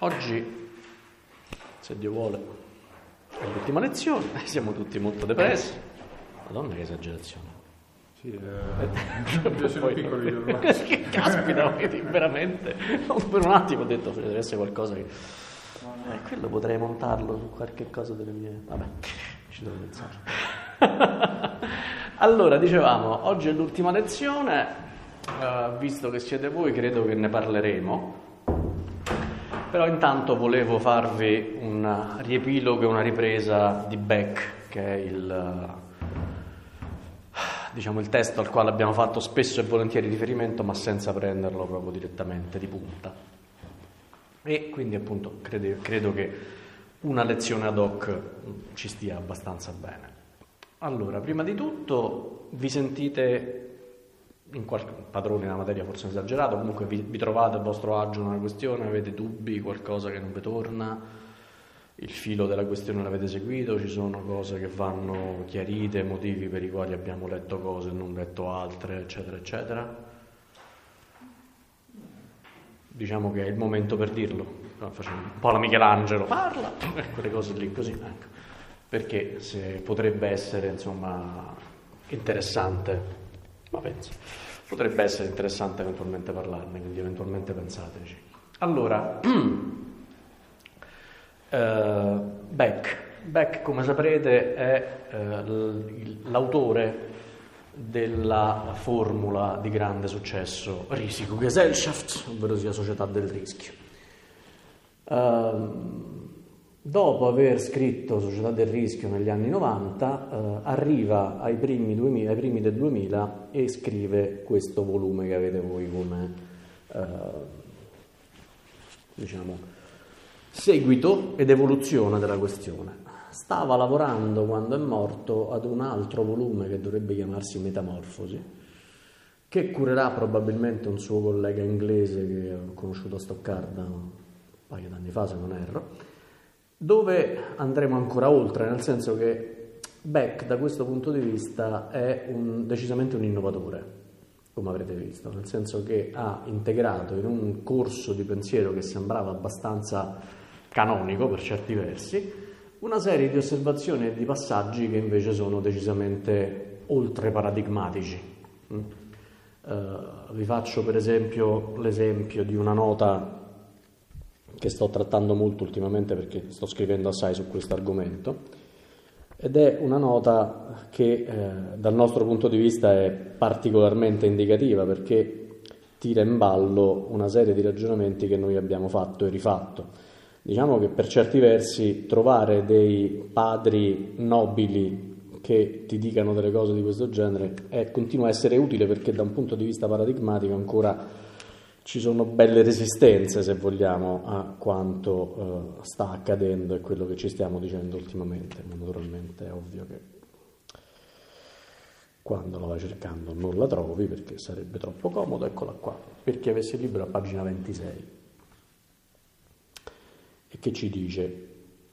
Oggi, se Dio vuole, è l'ultima lezione, siamo tutti molto depressi. Madonna, che esagerazione. Sì, già sono piccoli ormai. Che caspita, veramente. Per un attimo ho detto deve essere qualcosa che... quello potrei montarlo su qualche cosa delle mie... Vabbè, ci devo pensare. Allora, dicevamo, oggi è l'ultima lezione, visto che siete voi credo che ne parleremo, però intanto volevo farvi un riepilogo e una ripresa di Beck, che è il testo al quale abbiamo fatto spesso e volentieri riferimento, ma senza prenderlo proprio direttamente di punta. E quindi appunto credo che una lezione ad hoc ci stia abbastanza bene. Allora, prima di tutto vi sentite in qualche padroni nella materia, forse esagerato, comunque vi trovate a vostro agio nella questione, avete dubbi, qualcosa che non vi torna, il filo della questione l'avete seguito, ci sono cose che vanno chiarite, motivi per i quali abbiamo letto cose e non letto altre, eccetera, eccetera. Diciamo che è il momento per dirlo, facciamo un po' la Michelangelo, parla, quelle cose lì così, ecco. Perché se potrebbe essere, insomma, interessante, ma penso, potrebbe essere interessante eventualmente parlarne, quindi eventualmente pensateci. Allora, Beck, come saprete, è l'autore della formula di grande successo Risikogesellschaft, ovvero sia società del rischio. Dopo aver scritto Società del rischio negli anni 90, arriva ai primi del 2000 e scrive questo volume che avete voi come seguito ed evoluzione della questione. Stava lavorando, quando è morto, ad un altro volume che dovrebbe chiamarsi Metamorfosi, che curerà probabilmente un suo collega inglese che ho conosciuto a Stoccarda un paio d'anni fa, se non erro, dove andremo ancora oltre, nel senso che Beck da questo punto di vista è decisamente un innovatore, come avrete visto, nel senso che ha integrato in un corso di pensiero che sembrava abbastanza canonico per certi versi una serie di osservazioni e di passaggi che invece sono decisamente oltre paradigmatici. Vi faccio per esempio l'esempio di una nota che sto trattando molto ultimamente perché sto scrivendo assai su questo argomento, ed è una nota che dal nostro punto di vista è particolarmente indicativa perché tira in ballo una serie di ragionamenti che noi abbiamo fatto e rifatto. Diciamo che per certi versi trovare dei padri nobili che ti dicano delle cose di questo genere continua a essere utile, perché da un punto di vista paradigmatico ancora ci sono belle resistenze, se vogliamo, a quanto sta accadendo e quello che ci stiamo dicendo ultimamente. Ma naturalmente è ovvio che quando la vai cercando non la trovi, perché sarebbe troppo comodo. Eccola qua, per chi avesse il libro a pagina 26. E che ci dice?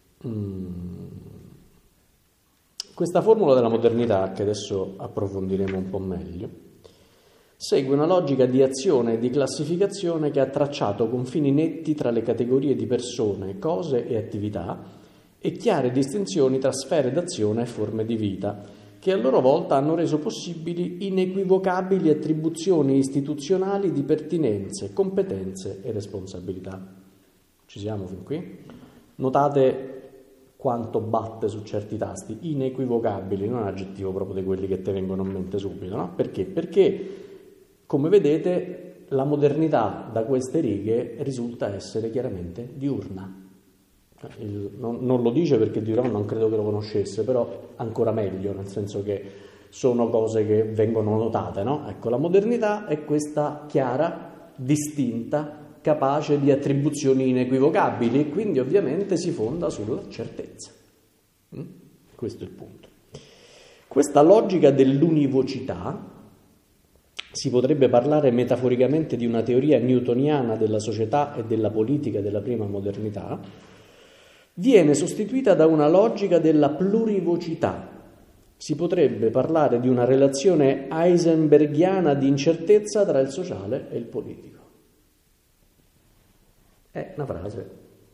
Questa formula della modernità, che adesso approfondiremo un po' meglio, segue una logica di azione e di classificazione che ha tracciato confini netti tra le categorie di persone, cose e attività e chiare distinzioni tra sfere d'azione e forme di vita, che a loro volta hanno reso possibili inequivocabili attribuzioni istituzionali di pertinenze, competenze e responsabilità. Ci siamo fin qui? Notate quanto batte su certi tasti, inequivocabili, non è un aggettivo proprio di quelli che te vengono in mente subito, no? Perché? Perché, come vedete, la modernità da queste righe risulta essere chiaramente diurna. Non lo dice perché Diderot non credo che lo conoscesse, però ancora meglio, nel senso che sono cose che vengono notate, no? Ecco, la modernità è questa chiara, distinta, capace di attribuzioni inequivocabili e quindi ovviamente si fonda sulla certezza. Questo è il punto. Questa logica dell'univocità, si potrebbe parlare metaforicamente di una teoria newtoniana della società e della politica della prima modernità, viene sostituita da una logica della plurivocità. Si potrebbe parlare di una relazione heisenbergiana di incertezza tra il sociale e il politico. È una frase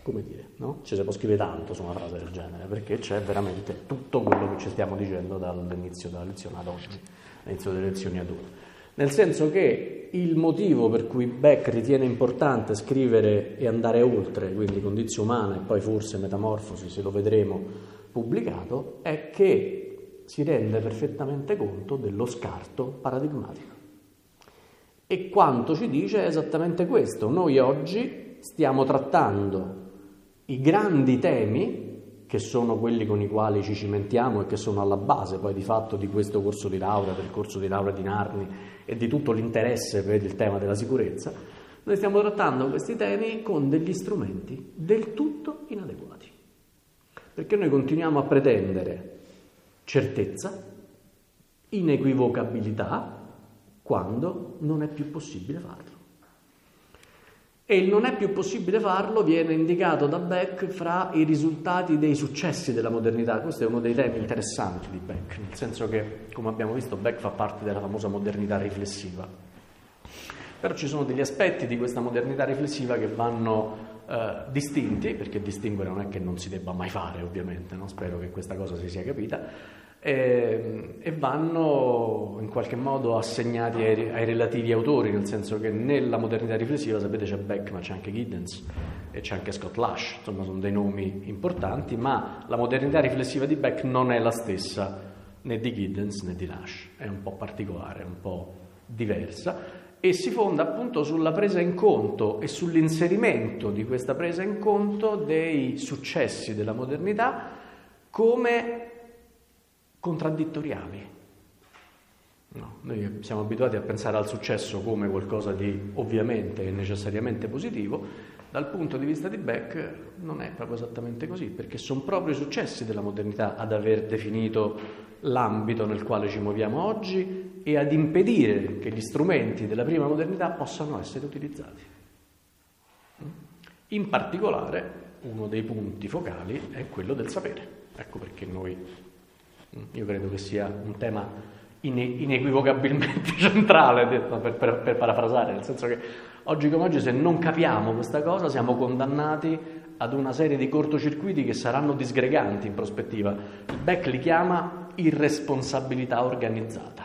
come dire, no? Ci si può scrivere tanto su una frase del genere, perché c'è veramente tutto quello che ci stiamo dicendo dall'inizio della lezione ad oggi, all'inizio delle lezioni ad ora. Nel senso che il motivo per cui Beck ritiene importante scrivere e andare oltre, quindi Condizio Umana e poi forse Metamorfosi, se lo vedremo pubblicato, è che si rende perfettamente conto dello scarto paradigmatico. E quanto ci dice è esattamente questo. Noi oggi stiamo trattando i grandi temi, che sono quelli con i quali ci cimentiamo e che sono alla base poi di fatto di questo corso di laurea, del corso di laurea di Narni e di tutto l'interesse per il tema della sicurezza. Noi stiamo trattando questi temi con degli strumenti del tutto inadeguati, perché noi continuiamo a pretendere certezza, inequivocabilità, quando non è più possibile farlo. E il non è più possibile farlo viene indicato da Beck fra i risultati dei successi della modernità. Questo è uno dei temi interessanti di Beck, nel senso che, come abbiamo visto, Beck fa parte della famosa modernità riflessiva. Però ci sono degli aspetti di questa modernità riflessiva che vanno distinti, perché distinguere non è che non si debba mai fare, ovviamente, no? Spero che questa cosa si sia capita, e vanno in qualche modo assegnati ai relativi autori, nel senso che nella modernità riflessiva, sapete, c'è Beck, ma c'è anche Giddens e c'è anche Scott Lash, insomma sono dei nomi importanti, ma la modernità riflessiva di Beck non è la stessa né di Giddens né di Lash, è un po' particolare, un po' diversa, e si fonda appunto sulla presa in conto e sull'inserimento di questa presa in conto dei successi della modernità come contraddittoriali. No, noi siamo abituati a pensare al successo come qualcosa di ovviamente e necessariamente positivo. Dal punto di vista di Beck non è proprio esattamente così, perché sono proprio i successi della modernità ad aver definito l'ambito nel quale ci muoviamo oggi e ad impedire che gli strumenti della prima modernità possano essere utilizzati. In particolare, uno dei punti focali è quello del sapere. Ecco perché io credo che sia un tema inequivocabilmente centrale, per parafrasare, nel senso che oggi come oggi, se non capiamo questa cosa, siamo condannati ad una serie di cortocircuiti che saranno disgreganti in prospettiva. Beck li chiama irresponsabilità organizzata.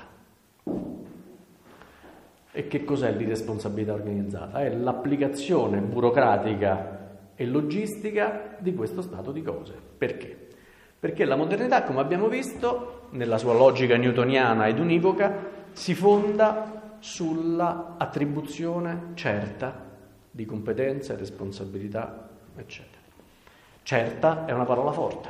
E che cos'è l'irresponsabilità organizzata? È l'applicazione burocratica e logistica di questo stato di cose. Perché? Perché la modernità, come abbiamo visto, nella sua logica newtoniana ed univoca, si fonda sulla attribuzione certa di competenze, responsabilità, eccetera. Certa è una parola forte.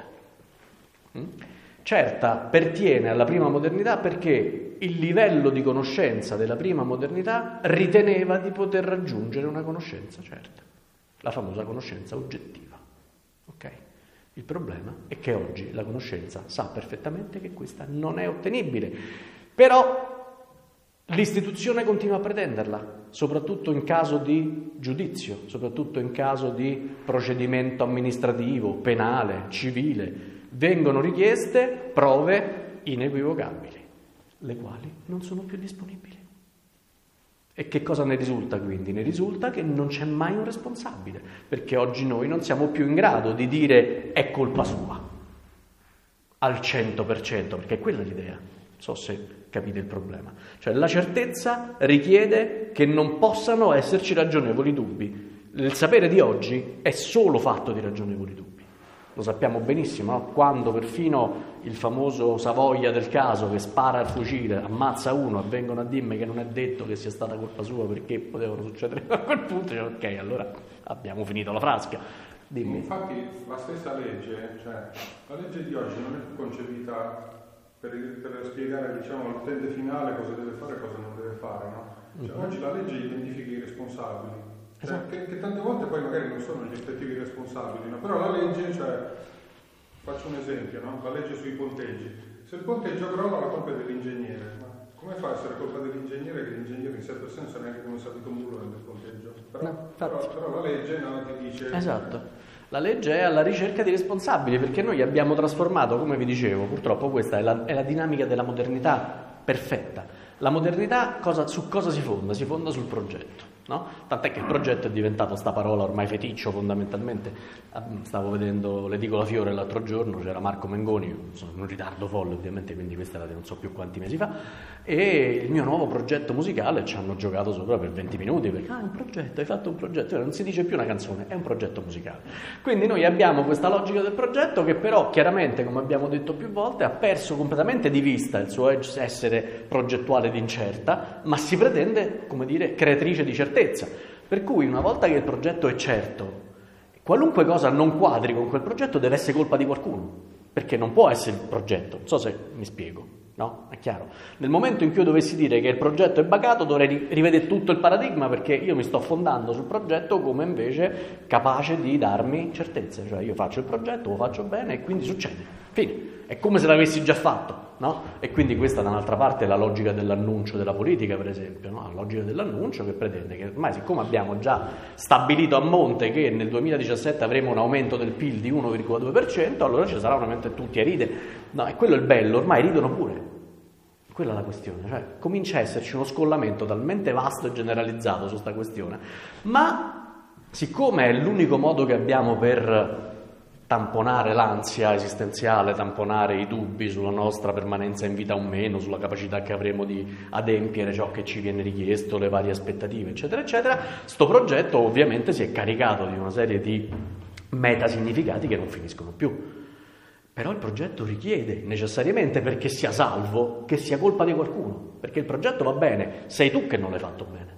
Certa pertiene alla prima modernità perché il livello di conoscenza della prima modernità riteneva di poter raggiungere una conoscenza certa, la famosa conoscenza oggettiva. Ok? Il problema è che oggi la conoscenza sa perfettamente che questa non è ottenibile, però l'istituzione continua a pretenderla, soprattutto in caso di giudizio, soprattutto in caso di procedimento amministrativo, penale, civile. Vengono richieste prove inequivocabili, le quali non sono più disponibili. E che cosa ne risulta quindi? Ne risulta che non c'è mai un responsabile, perché oggi noi non siamo più in grado di dire è colpa sua al 100%, perché è quella l'idea. Non so se capite il problema. Cioè la certezza richiede che non possano esserci ragionevoli dubbi. Il sapere di oggi è solo fatto di ragionevoli dubbi. Lo sappiamo benissimo, no? Quando perfino il famoso Savoia del caso che spara il fucile, ammazza uno e vengono a dirmi che non è detto che sia stata colpa sua perché potevano succedere a quel punto, cioè, ok, allora abbiamo finito la frasca. Dimmi. Infatti la stessa legge, cioè la legge di oggi non è più concepita per spiegare, diciamo, all'utente finale cosa deve fare e cosa non deve fare, no? Cioè, oggi la legge identifica i responsabili. Cioè, che tante volte poi magari non sono gli effettivi responsabili, no? Però la legge, cioè, faccio un esempio, no? La legge sui ponteggi. Se il ponteggio crolla, la colpa è dell'ingegnere. Ma come fa a essere colpa dell'ingegnere che l'ingegnere in certo senso neanche come salito un muro del ponteggio? Però la legge ti dice... Esatto. La legge è alla ricerca di responsabili, perché noi abbiamo trasformato, come vi dicevo, purtroppo questa è la dinamica della modernità perfetta. La modernità su cosa si fonda? Si fonda sul progetto. no? Tant'è che il progetto è diventato sta parola ormai feticcio fondamentalmente. Stavo vedendo l'Edicola Fiore l'altro giorno, c'era Marco Mengoni, sono in un ritardo folle ovviamente, quindi questa era di non so più quanti mesi fa, e il mio nuovo progetto musicale ci hanno giocato sopra per 20 minuti perché un progetto, hai fatto un progetto, non si dice più una canzone, è un progetto musicale. Quindi noi abbiamo questa logica del progetto che però chiaramente, come abbiamo detto più volte, ha perso completamente di vista il suo essere progettuale ed incerta, ma si pretende, come dire, creatrice di certezza. Per cui una volta che il progetto è certo, qualunque cosa non quadri con quel progetto deve essere colpa di qualcuno, perché non può essere il progetto. Non so se mi spiego, no? È chiaro. Nel momento in cui io dovessi dire che il progetto è bagato, dovrei rivedere tutto il paradigma, perché io mi sto fondando sul progetto come invece capace di darmi certezze. Cioè io faccio il progetto, lo faccio bene e quindi succede. Fine. È come se l'avessi già fatto, no? E quindi questa da un'altra parte è la logica dell'annuncio della politica, per esempio, no? La logica dell'annuncio che pretende che ormai, siccome abbiamo già stabilito a monte che nel 2017 avremo un aumento del PIL di 1,2%, allora ci sarà un aumento e tutti a ridere. No, e quello è il bello, ormai ridono pure. Quella è la questione, cioè comincia a esserci uno scollamento talmente vasto e generalizzato su questa questione, ma siccome è l'unico modo che abbiamo per tamponare l'ansia esistenziale, tamponare i dubbi sulla nostra permanenza in vita o meno, sulla capacità che avremo di adempiere ciò che ci viene richiesto, le varie aspettative, eccetera, eccetera, sto progetto ovviamente si è caricato di una serie di metasignificati che non finiscono più. Però il progetto richiede necessariamente, perché sia salvo, che sia colpa di qualcuno, perché il progetto va bene, sei tu che non l'hai fatto bene.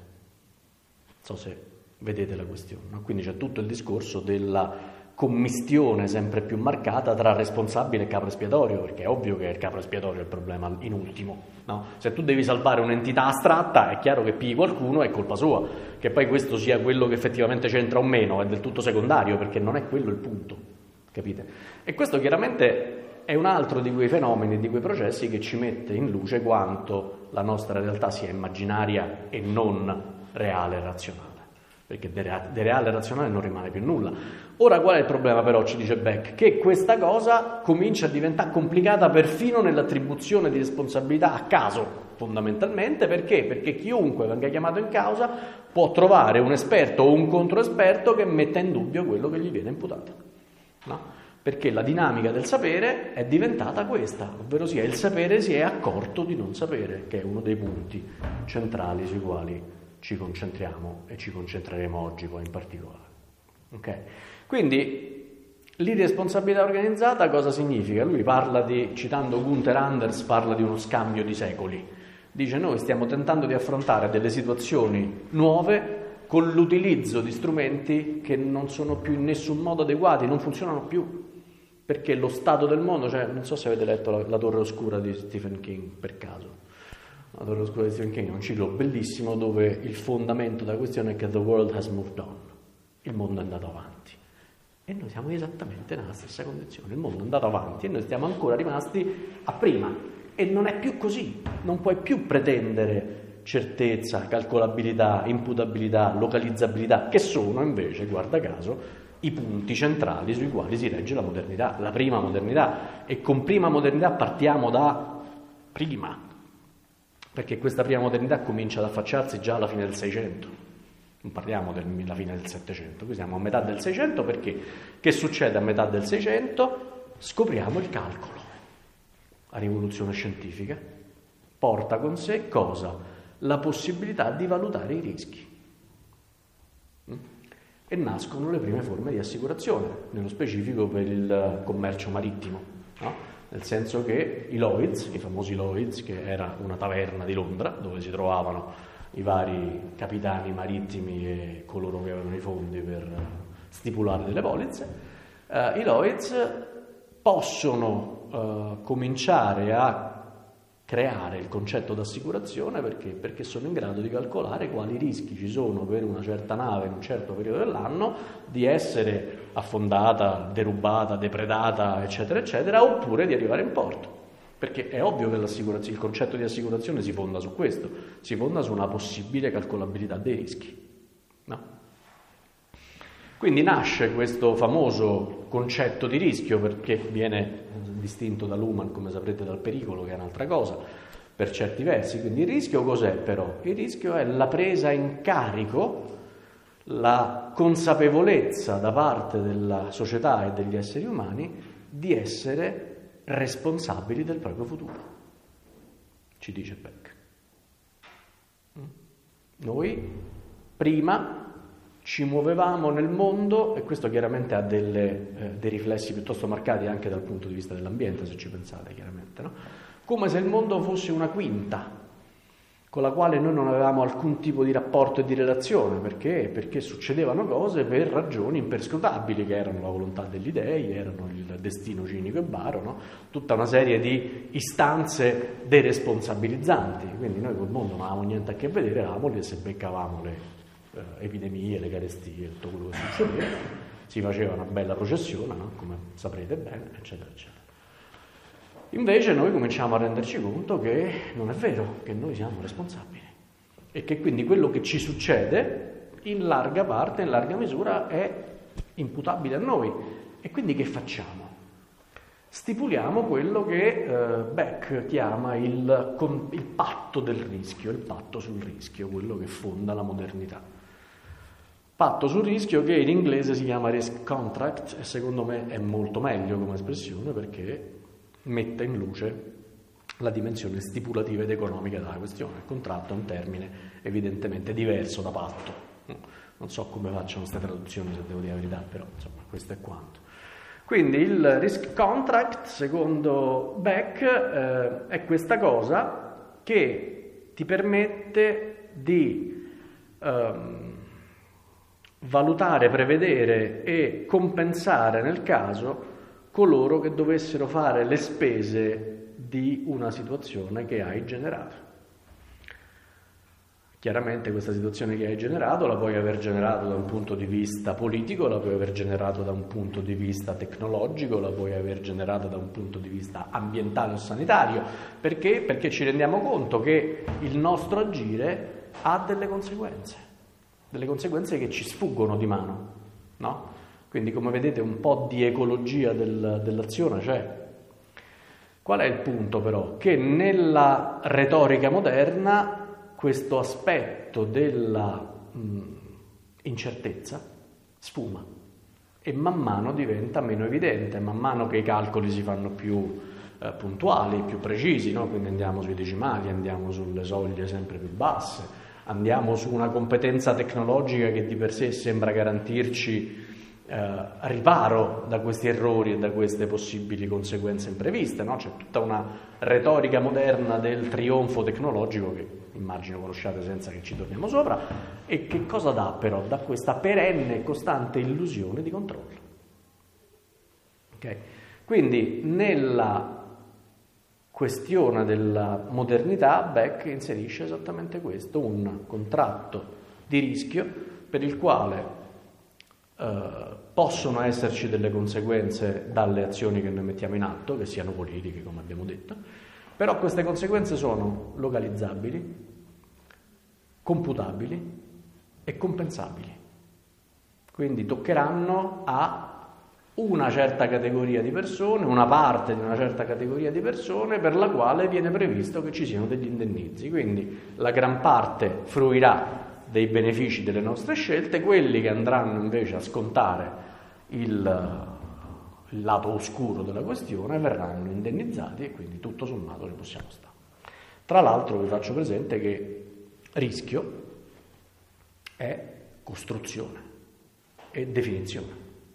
Non so se vedete la questione, no? Quindi c'è tutto il discorso della commistione sempre più marcata tra responsabile e capro espiatorio, perché è ovvio che è il capro espiatorio il problema in ultimo, no? Se tu devi salvare un'entità astratta è chiaro che pigli qualcuno, è colpa sua, che poi questo sia quello che effettivamente c'entra o meno è del tutto secondario, perché non è quello il punto, capite? E questo chiaramente è un altro di quei fenomeni, di quei processi che ci mette in luce quanto la nostra realtà sia immaginaria e non reale e razionale, perché di reale e razionale non rimane più nulla. Ora qual è il problema però, ci dice Beck? Che questa cosa comincia a diventare complicata perfino nell'attribuzione di responsabilità a caso, fondamentalmente, perché? Perché chiunque venga chiamato in causa può trovare un esperto o un controesperto che metta in dubbio quello che gli viene imputato, no? Perché la dinamica del sapere è diventata questa, ovvero sia il sapere si è accorto di non sapere, che è uno dei punti centrali sui quali ci concentriamo e ci concentreremo oggi poi in particolare. Okay? Quindi l'irresponsabilità organizzata cosa significa? Lui parla di, citando Gunther Anders, parla di uno scambio di secoli. Dice: noi stiamo tentando di affrontare delle situazioni nuove con l'utilizzo di strumenti che non sono più in nessun modo adeguati, non funzionano più, perché lo stato del mondo, cioè non so se avete letto La Torre Oscura di Stephen King per caso. La Torre Oscura di Stephen King è un ciclo bellissimo dove il fondamento della questione è che the world has moved on, il mondo è andato avanti e noi siamo esattamente nella stessa condizione, il mondo è andato avanti e noi stiamo ancora rimasti a prima e non è più così, non puoi più pretendere certezza, calcolabilità, imputabilità, localizzabilità, che sono invece, guarda caso, i punti centrali sui quali si regge la modernità, la prima modernità. E con prima modernità partiamo da prima, perché questa prima modernità comincia ad affacciarsi già alla fine del 600, non parliamo della fine del 700, qui siamo a metà del 600, perché che succede a metà del 600? Scopriamo il calcolo. La rivoluzione scientifica porta con sé cosa? La possibilità di valutare i rischi. E nascono le prime forme di assicurazione, nello specifico per il commercio marittimo, no? Nel senso che i Lloyd's, i famosi Lloyd's, che era una taverna di Londra dove si trovavano i vari capitani marittimi e coloro che avevano i fondi per stipulare delle polizze, i Lloyd's possono cominciare a creare il concetto d'assicurazione perché sono in grado di calcolare quali rischi ci sono per una certa nave in un certo periodo dell'anno di essere affondata, derubata, depredata, eccetera, eccetera, oppure di arrivare in porto. Perché è ovvio che il concetto di assicurazione si fonda su questo, si fonda su una possibile calcolabilità dei rischi, no? Quindi nasce questo famoso concetto di rischio, perché viene distinto da Luhmann, come saprete, dal pericolo, che è un'altra cosa, per certi versi. Quindi il rischio cos'è però? Il rischio è la presa in carico, la consapevolezza da parte della società e degli esseri umani di essere responsabili del proprio futuro, ci dice Beck. Noi prima ci muovevamo nel mondo, e questo chiaramente ha dei riflessi piuttosto marcati anche dal punto di vista dell'ambiente, se ci pensate, chiaramente, no? Come se il mondo fosse una quinta con la quale noi non avevamo alcun tipo di rapporto e di relazione. Perché succedevano cose per ragioni imperscrutabili, che erano la volontà degli dèi, erano il destino cinico e baro, no? Tutta una serie di istanze deresponsabilizzanti. Quindi noi col mondo non avevamo niente a che vedere, eravamo lì e se beccavamo le epidemie, le carestie, tutto quello che succedeva, si faceva una bella processione, no? Come saprete bene, eccetera, eccetera. Invece noi cominciamo a renderci conto che non è vero, che noi siamo responsabili e che quindi quello che ci succede in larga parte, in larga misura è imputabile a noi. E quindi che facciamo? Stipuliamo quello che Beck chiama il patto del rischio, il patto sul rischio, quello che fonda la modernità. Patto sul rischio che in inglese si chiama risk contract e secondo me è molto meglio come espressione perché mette in luce la dimensione stipulativa ed economica della questione. Il contratto è un termine evidentemente diverso da patto. Non so come facciano queste traduzioni, se devo dire la verità, però insomma questo è quanto. Quindi il risk contract, secondo Beck, è questa cosa che ti permette di valutare, prevedere e compensare nel caso coloro che dovessero fare le spese di una situazione che hai generato. Chiaramente questa situazione che hai generato la puoi aver generato da un punto di vista politico, la puoi aver generato da un punto di vista tecnologico, la puoi aver generata da un punto di vista ambientale o sanitario. Perché? Perché ci rendiamo conto che il nostro agire ha delle conseguenze che ci sfuggono di mano, no? Quindi come vedete un po' di ecologia dell'azione c'è. Qual è il punto però? Che nella retorica moderna questo aspetto della incertezza sfuma e man mano diventa meno evidente, man mano che i calcoli si fanno più puntuali, più precisi, no? Quindi andiamo sui decimali, andiamo sulle soglie sempre più basse, andiamo su una competenza tecnologica che di per sé sembra garantirci riparo da questi errori e da queste possibili conseguenze impreviste, no? C'è tutta una retorica moderna del trionfo tecnologico che immagino conosciate senza che ci torniamo sopra, e che cosa dà però? Dà questa perenne e costante illusione di controllo. Okay? Quindi nella questione della modernità Beck inserisce esattamente questo, un contratto di rischio per il quale possono esserci delle conseguenze dalle azioni che noi mettiamo in atto, che siano politiche, come abbiamo detto, però queste conseguenze sono localizzabili, computabili e compensabili. Quindi toccheranno a una certa categoria di persone, una parte di una certa categoria di persone per la quale viene previsto che ci siano degli indennizzi. Quindi la gran parte fruirà dei benefici delle nostre scelte, quelli che andranno invece a scontare il lato oscuro della questione verranno indennizzati e quindi tutto sommato ne possiamo stare. Tra l'altro vi faccio presente che rischio è costruzione e definizione.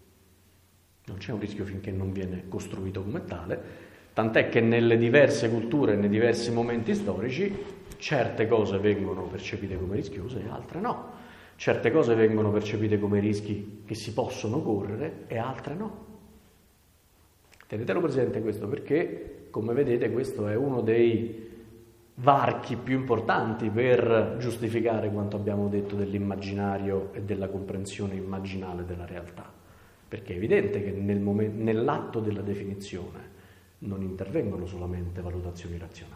Non c'è un rischio finché non viene costruito come tale, tant'è che nelle diverse culture e nei diversi momenti storici certe cose vengono percepite come rischiose e altre no. Certe cose vengono percepite come rischi che si possono correre e altre no. Tenetelo presente questo perché, come vedete, questo è uno dei varchi più importanti per giustificare quanto abbiamo detto dell'immaginario e della comprensione immaginale della realtà. Perché è evidente che nell'atto della definizione non intervengono solamente valutazioni razionali.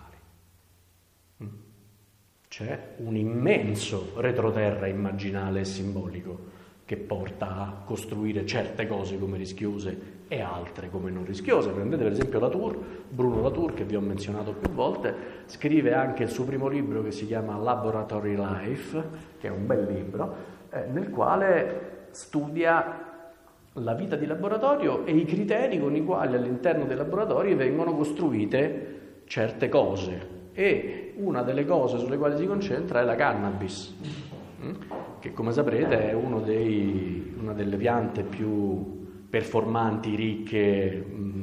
C'è un immenso retroterra immaginale e simbolico che porta a costruire certe cose come rischiose e altre come non rischiose. Prendete per esempio Latour, Bruno Latour, che vi ho menzionato più volte, scrive anche il suo primo libro che si chiama Laboratory Life, che è un bel libro, nel quale studia la vita di laboratorio e i criteri con i quali all'interno dei laboratori vengono costruite certe cose. E una delle cose sulle quali si concentra è la cannabis, che come saprete è una delle piante più performanti, ricche,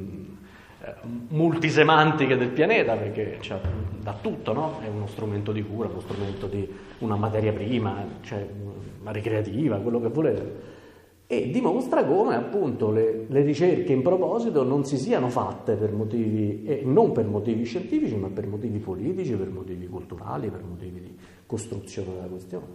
multisemantiche del pianeta, perché dà tutto, no? È uno strumento di cura, uno strumento di una materia prima, cioè una ricreativa, quello che volete. E dimostra come appunto le ricerche in proposito non si siano fatte per motivi, e non per motivi scientifici, ma per motivi politici, per motivi culturali, per motivi di costruzione della questione.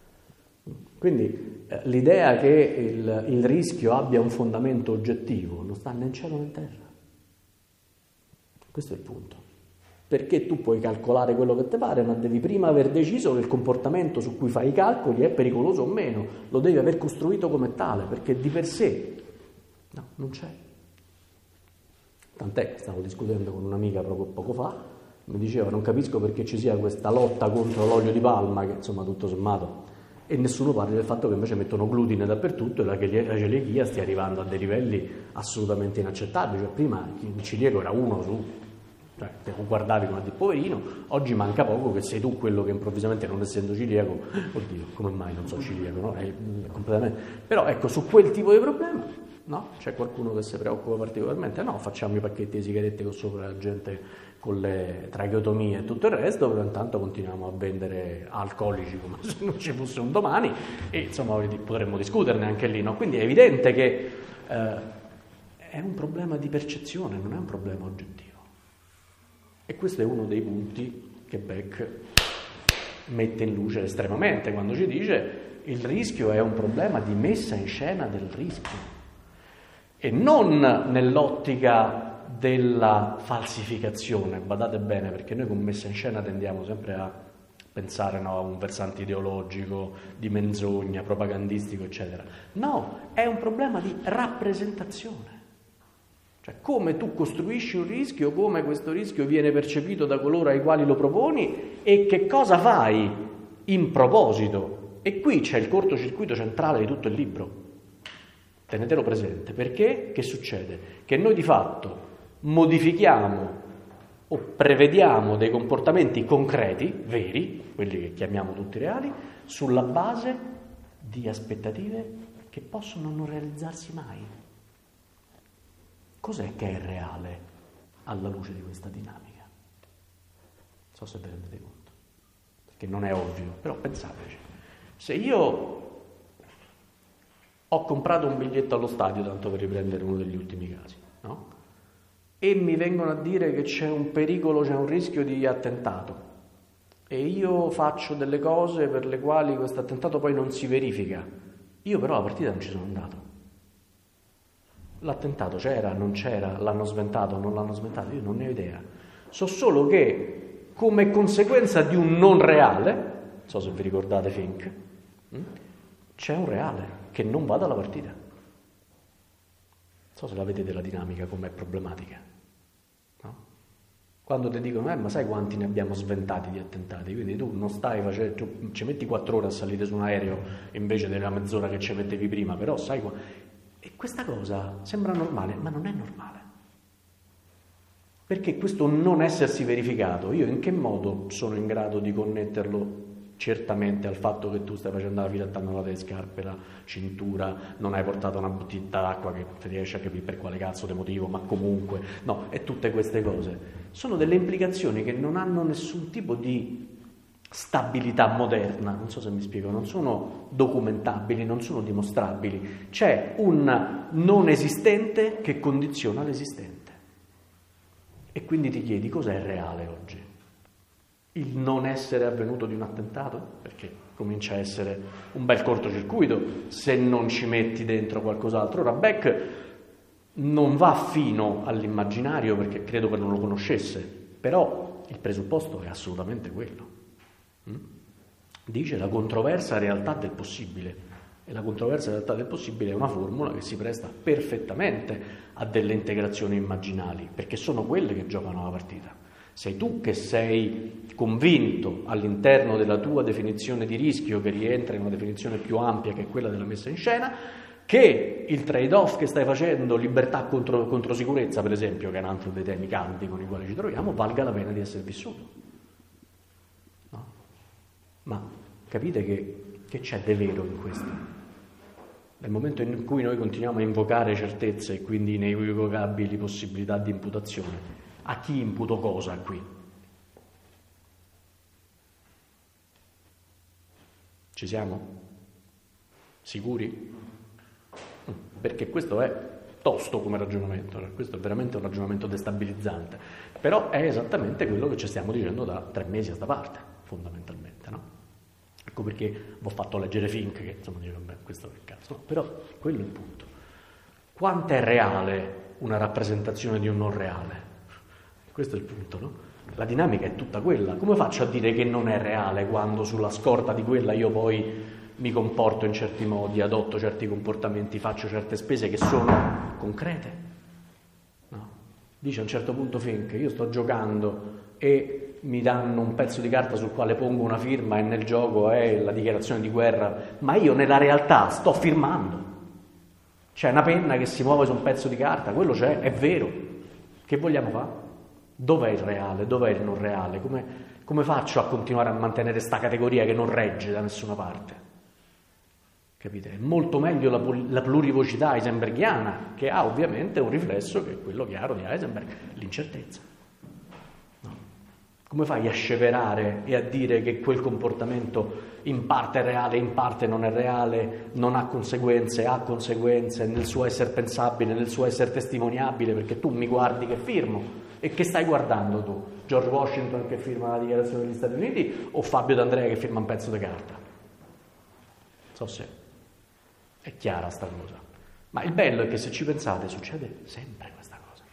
Quindi l'idea che il rischio abbia un fondamento oggettivo non sta né in cielo né in terra. Questo è il punto. Perché tu puoi calcolare quello che ti pare, ma devi prima aver deciso che il comportamento su cui fai i calcoli è pericoloso o meno. Lo devi aver costruito come tale, perché di per sé no, non c'è. Tant'è che stavo discutendo con un'amica proprio poco fa, mi diceva non capisco perché ci sia questa lotta contro l'olio di palma, che insomma tutto sommato, e nessuno parla del fatto che invece mettono glutine dappertutto e la celiachia stia arrivando a dei livelli assolutamente inaccettabili. Cioè, prima il celiaco era uno su, cioè te lo guardavi come a dire poverino, oggi manca poco che sei tu quello che improvvisamente, non essendo celiaco, oddio, come mai non so celiaco, no? È completamente. Però ecco, su quel tipo di problema, no? C'è qualcuno che si preoccupa particolarmente? No, facciamo i pacchetti di sigarette con sopra la gente con le tracheotomie e tutto il resto, però intanto continuiamo a vendere alcolici come se non ci fosse un domani e insomma potremmo discuterne anche lì, no? Quindi è evidente che è un problema di percezione, non è un problema oggettivo. E questo è uno dei punti che Beck mette in luce estremamente quando ci dice il rischio è un problema di messa in scena del rischio e non nell'ottica della falsificazione. Badate bene, perché noi con messa in scena tendiamo sempre a pensare, no, a un versante ideologico, di menzogna, propagandistico, eccetera. No, è un problema di rappresentazione. Cioè, come tu costruisci un rischio, come questo rischio viene percepito da coloro ai quali lo proponi e che cosa fai in proposito. E qui c'è il cortocircuito centrale di tutto il libro. Tenetelo presente, perché che succede? Che noi di fatto modifichiamo o prevediamo dei comportamenti concreti, veri, quelli che chiamiamo tutti reali, sulla base di aspettative che possono non realizzarsi mai. Cos'è che è reale alla luce di questa dinamica? Non so se vi rendete conto, perché non è ovvio, però pensateci. Se io ho comprato un biglietto allo stadio, tanto per riprendere uno degli ultimi casi, no? E mi vengono a dire che c'è un pericolo, c'è un rischio di attentato, e io faccio delle cose per le quali questo attentato poi non si verifica, io però alla partita non ci sono andato. L'attentato c'era, non c'era, l'hanno sventato, non l'hanno sventato, io non ne ho idea. So solo che come conseguenza di un non reale, non so se vi ricordate Fink, c'è un reale che non va alla partita. Non so se la vedete la dinamica com'è problematica, no? Quando ti dicono ma sai quanti ne abbiamo sventati di attentati, quindi tu non stai facendo, tu ci metti 4 ore a salire su un aereo invece della mezz'ora che ci mettevi prima, però sai e questa cosa sembra normale, ma non è normale. Perché questo non essersi verificato, io in che modo sono in grado di connetterlo certamente al fatto che tu stai facendo la fila attannata delle scarpe, la cintura, non hai portato una bottiglia d'acqua che ti riesci a capire per quale cazzo di motivo, ma comunque, no, e tutte queste cose. Sono delle implicazioni che non hanno nessun tipo di stabilità moderna, non so se mi spiego, non sono documentabili, non sono dimostrabili. C'è un non esistente che condiziona l'esistente. E quindi ti chiedi cos'è reale oggi? Il non essere avvenuto di un attentato? Perché comincia a essere un bel cortocircuito se non ci metti dentro qualcos'altro. Ora Beck non va fino all'immaginario perché credo che non lo conoscesse, però il presupposto è assolutamente quello. Dice la controversa realtà del possibile. E la controversa realtà del possibile è una formula che si presta perfettamente a delle integrazioni immaginali, perché sono quelle che giocano la partita. Sei tu che sei convinto all'interno della tua definizione di rischio, che rientra in una definizione più ampia che è quella della messa in scena, che il trade-off che stai facendo, libertà contro sicurezza, per esempio, che è un altro dei temi caldi con i quali ci troviamo, valga la pena di essere vissuto. No? Ma capite che c'è di vero in questo? Nel momento in cui noi continuiamo a invocare certezze e quindi inequivocabili possibilità di imputazione, a chi imputo cosa qui? Ci siamo? Sicuri? Perché questo è tosto come ragionamento, questo è veramente un ragionamento destabilizzante, però è esattamente quello che ci stiamo dicendo da 3 mesi a sta parte, fondamentalmente, no? Ecco perché vi ho fatto leggere Fink, che insomma dice, vabbè, questo è il caso, no? Però quello è il punto. Quanto è reale una rappresentazione di un non reale? Questo è il punto, no? La dinamica è tutta quella. Come faccio a dire che non è reale quando sulla scorta di quella io poi mi comporto in certi modi, adotto certi comportamenti, faccio certe spese che sono concrete? No? Dice a un certo punto Fink, io sto giocando e mi danno un pezzo di carta sul quale pongo una firma e nel gioco è la dichiarazione di guerra, ma io nella realtà sto firmando. C'è una penna che si muove su un pezzo di carta, quello c'è, è vero. Che vogliamo fare? Dov'è il reale? Dov'è il non reale? Come faccio a continuare a mantenere sta categoria che non regge da nessuna parte? Capite? È molto meglio la plurivocità heisenbergiana, che ha ovviamente un riflesso che è quello chiaro di Heisenberg, l'incertezza. No? Come fai a sceverare e a dire che quel comportamento in parte è reale, in parte non è reale, non ha conseguenze, ha conseguenze nel suo essere pensabile, nel suo essere testimoniabile, perché tu mi guardi che firmo? E che stai guardando tu? George Washington che firma la dichiarazione degli Stati Uniti o Fabio D'Andrea che firma un pezzo di carta? So se è chiara sta cosa. Ma il bello è che se ci pensate succede sempre questa cosa.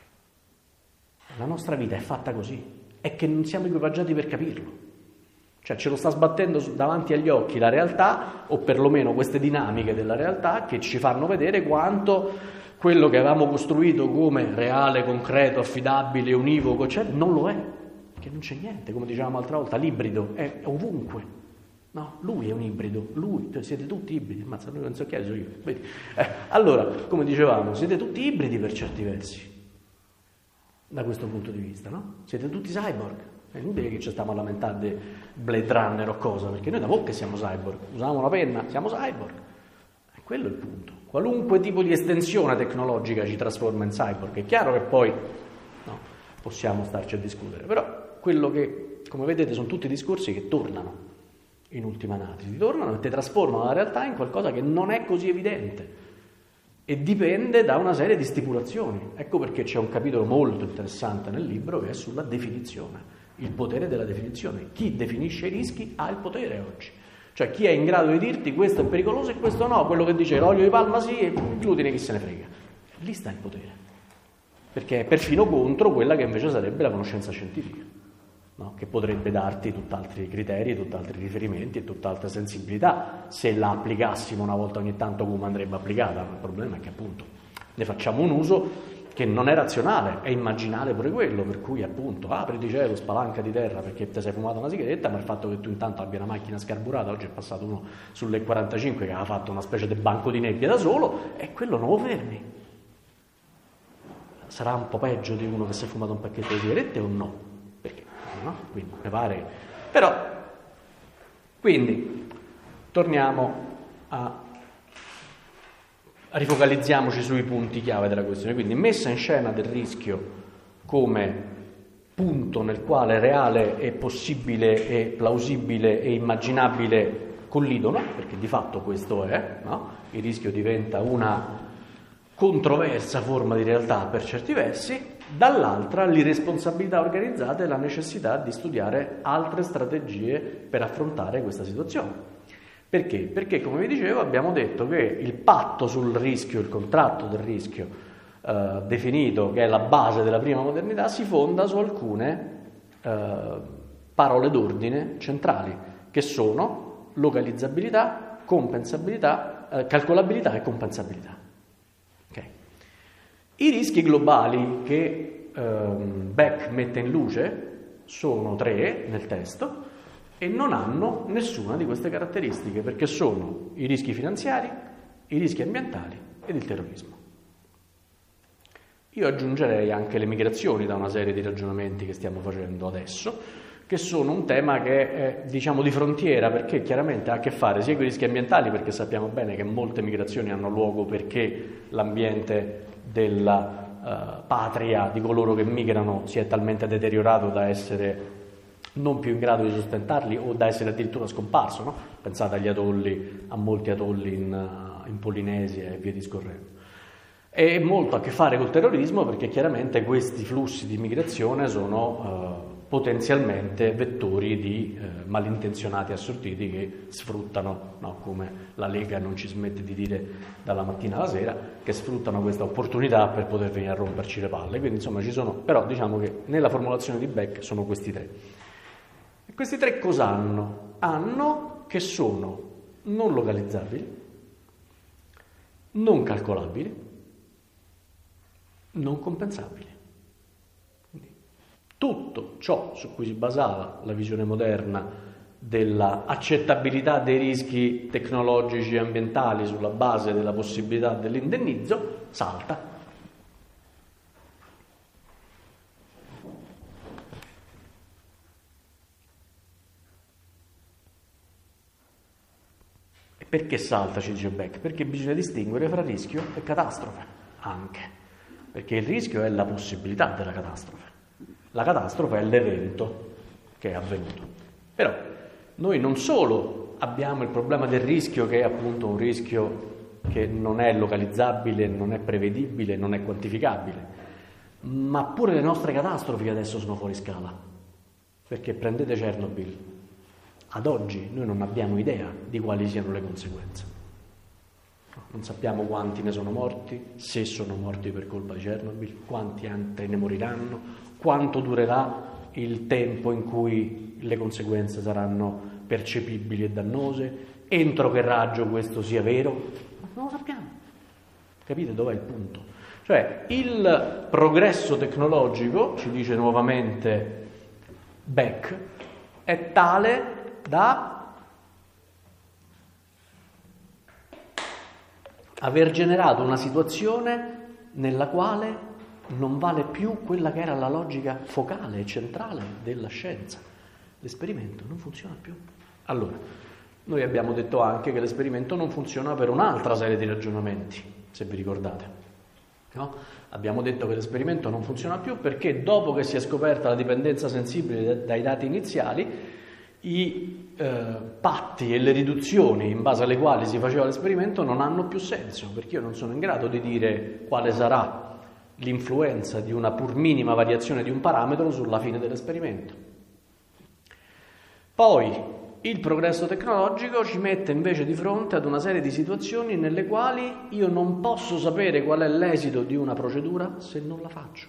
La nostra vita è fatta così, è che non siamo equipaggiati per capirlo. Cioè ce lo sta sbattendo davanti agli occhi la realtà, o perlomeno queste dinamiche della realtà che ci fanno vedere quanto quello che avevamo costruito come reale, concreto, affidabile, univoco, cioè non lo è, perché non c'è niente, come dicevamo l'altra volta, l'ibrido è ovunque. No, lui è un ibrido, lui, siete tutti ibridi, ammazza, lui non so chi è, so io. Vedi? Allora, come dicevamo, siete tutti ibridi per certi versi, da questo punto di vista, no? Siete tutti cyborg, è inutile che ci stiamo a lamentare di Blade Runner o cosa, perché noi da poco che siamo cyborg, usiamo una penna, siamo cyborg, e quello è il punto. Qualunque tipo di estensione tecnologica ci trasforma in cyborg, è chiaro che poi no, possiamo starci a discutere, però quello che, come vedete, sono tutti discorsi che tornano in ultima analisi, tornano e ti trasformano la realtà in qualcosa che non è così evidente e dipende da una serie di stipulazioni. Ecco perché c'è un capitolo molto interessante nel libro che è sulla definizione, il potere della definizione. Chi definisce i rischi ha il potere oggi, cioè chi è in grado di dirti questo è pericoloso e questo no, quello che dice l'olio di palma sì e glutine chi se ne frega, lì sta il potere, perché è perfino contro quella che invece sarebbe la conoscenza scientifica. No? Che potrebbe darti tutt'altri criteri, tutt'altri riferimenti e tutt'altra sensibilità se la applicassimo una volta ogni tanto come andrebbe applicata. Il problema è che appunto ne facciamo un uso che non è razionale, è immaginale pure quello, per cui appunto apri di cielo, spalanca di terra perché ti sei fumato una sigaretta, ma il fatto che tu intanto abbia una macchina scarburata, oggi è passato uno sulle 45 che aveva fatto una specie di banco di nebbia da solo, e quello non lo fermi. Sarà un po' peggio di uno che si è fumato un pacchetto di sigarette o no? Perché? No? Quindi mi pare. Però, quindi torniamo rifocalizziamoci sui punti chiave della questione. Quindi messa in scena del rischio come punto nel quale reale e possibile e plausibile e immaginabile collidono, perché di fatto questo è, no? Il rischio diventa una controversa forma di realtà per certi versi. Dall'altra l'irresponsabilità organizzata e la necessità di studiare altre strategie per affrontare questa situazione. Perché? Perché, come vi dicevo, abbiamo detto che il patto sul rischio, il contratto del rischio definito, che è la base della prima modernità, si fonda su alcune parole d'ordine centrali, che sono localizzabilità, compensabilità calcolabilità e compensabilità. Okay. I rischi globali che Beck mette in luce sono 3 nel testo e non hanno nessuna di queste caratteristiche, perché sono i rischi finanziari, i rischi ambientali ed il terrorismo. Io aggiungerei anche le migrazioni da una serie di ragionamenti che stiamo facendo adesso, che sono un tema che è, diciamo, di frontiera, perché chiaramente ha a che fare sia con i rischi ambientali, perché sappiamo bene che molte migrazioni hanno luogo perché l'ambiente della patria di coloro che migrano si è talmente deteriorato da essere non più in grado di sostentarli o da essere addirittura scomparso, no? Pensate agli atolli, a molti atolli in Polinesia e via discorrendo. E molto a che fare col terrorismo, perché chiaramente questi flussi di migrazione sono potenzialmente vettori di malintenzionati assortiti che sfruttano, no, come la Lega non ci smette di dire dalla mattina alla sera, che sfruttano questa opportunità per poter venire a romperci le palle. Quindi insomma ci sono, però diciamo che nella formulazione di Beck sono questi 3. E questi 3 cosa hanno? Hanno che sono non localizzabili, non calcolabili, non compensabili. Tutto ciò su cui si basava la visione moderna della accettabilità dei rischi tecnologici e ambientali sulla base della possibilità dell'indennizzo salta. E perché salta, ci dice Beck? Perché bisogna distinguere fra rischio e catastrofe, anche. Perché il rischio è la possibilità della catastrofe. La catastrofe è l'evento che è avvenuto. Però noi non solo abbiamo il problema del rischio, che è appunto un rischio che non è localizzabile, non è prevedibile, non è quantificabile, ma pure le nostre catastrofi adesso sono fuori scala. Perché prendete Chernobyl, ad oggi noi non abbiamo idea di quali siano le conseguenze. Non sappiamo quanti ne sono morti, se sono morti per colpa di Chernobyl, quanti altri ne moriranno, quanto durerà il tempo in cui le conseguenze saranno percepibili e dannose, entro che raggio questo sia vero, non lo sappiamo. Capite dov'è il punto? Cioè il progresso tecnologico, ci dice nuovamente Beck, è tale da aver generato una situazione nella quale non vale più quella che era la logica focale e centrale della scienza. L'esperimento non funziona più. Allora, noi abbiamo detto anche che l'esperimento non funziona per un'altra serie di ragionamenti, se vi ricordate. No? Abbiamo detto che l'esperimento non funziona più perché dopo che si è scoperta la dipendenza sensibile dai dati iniziali, i patti e le riduzioni in base alle quali si faceva l'esperimento non hanno più senso, perché io non sono in grado di dire quale sarà l'influenza di una pur minima variazione di un parametro sulla fine dell'esperimento. Poi il progresso tecnologico ci mette invece di fronte ad una serie di situazioni nelle quali io non posso sapere qual è l'esito di una procedura se non la faccio,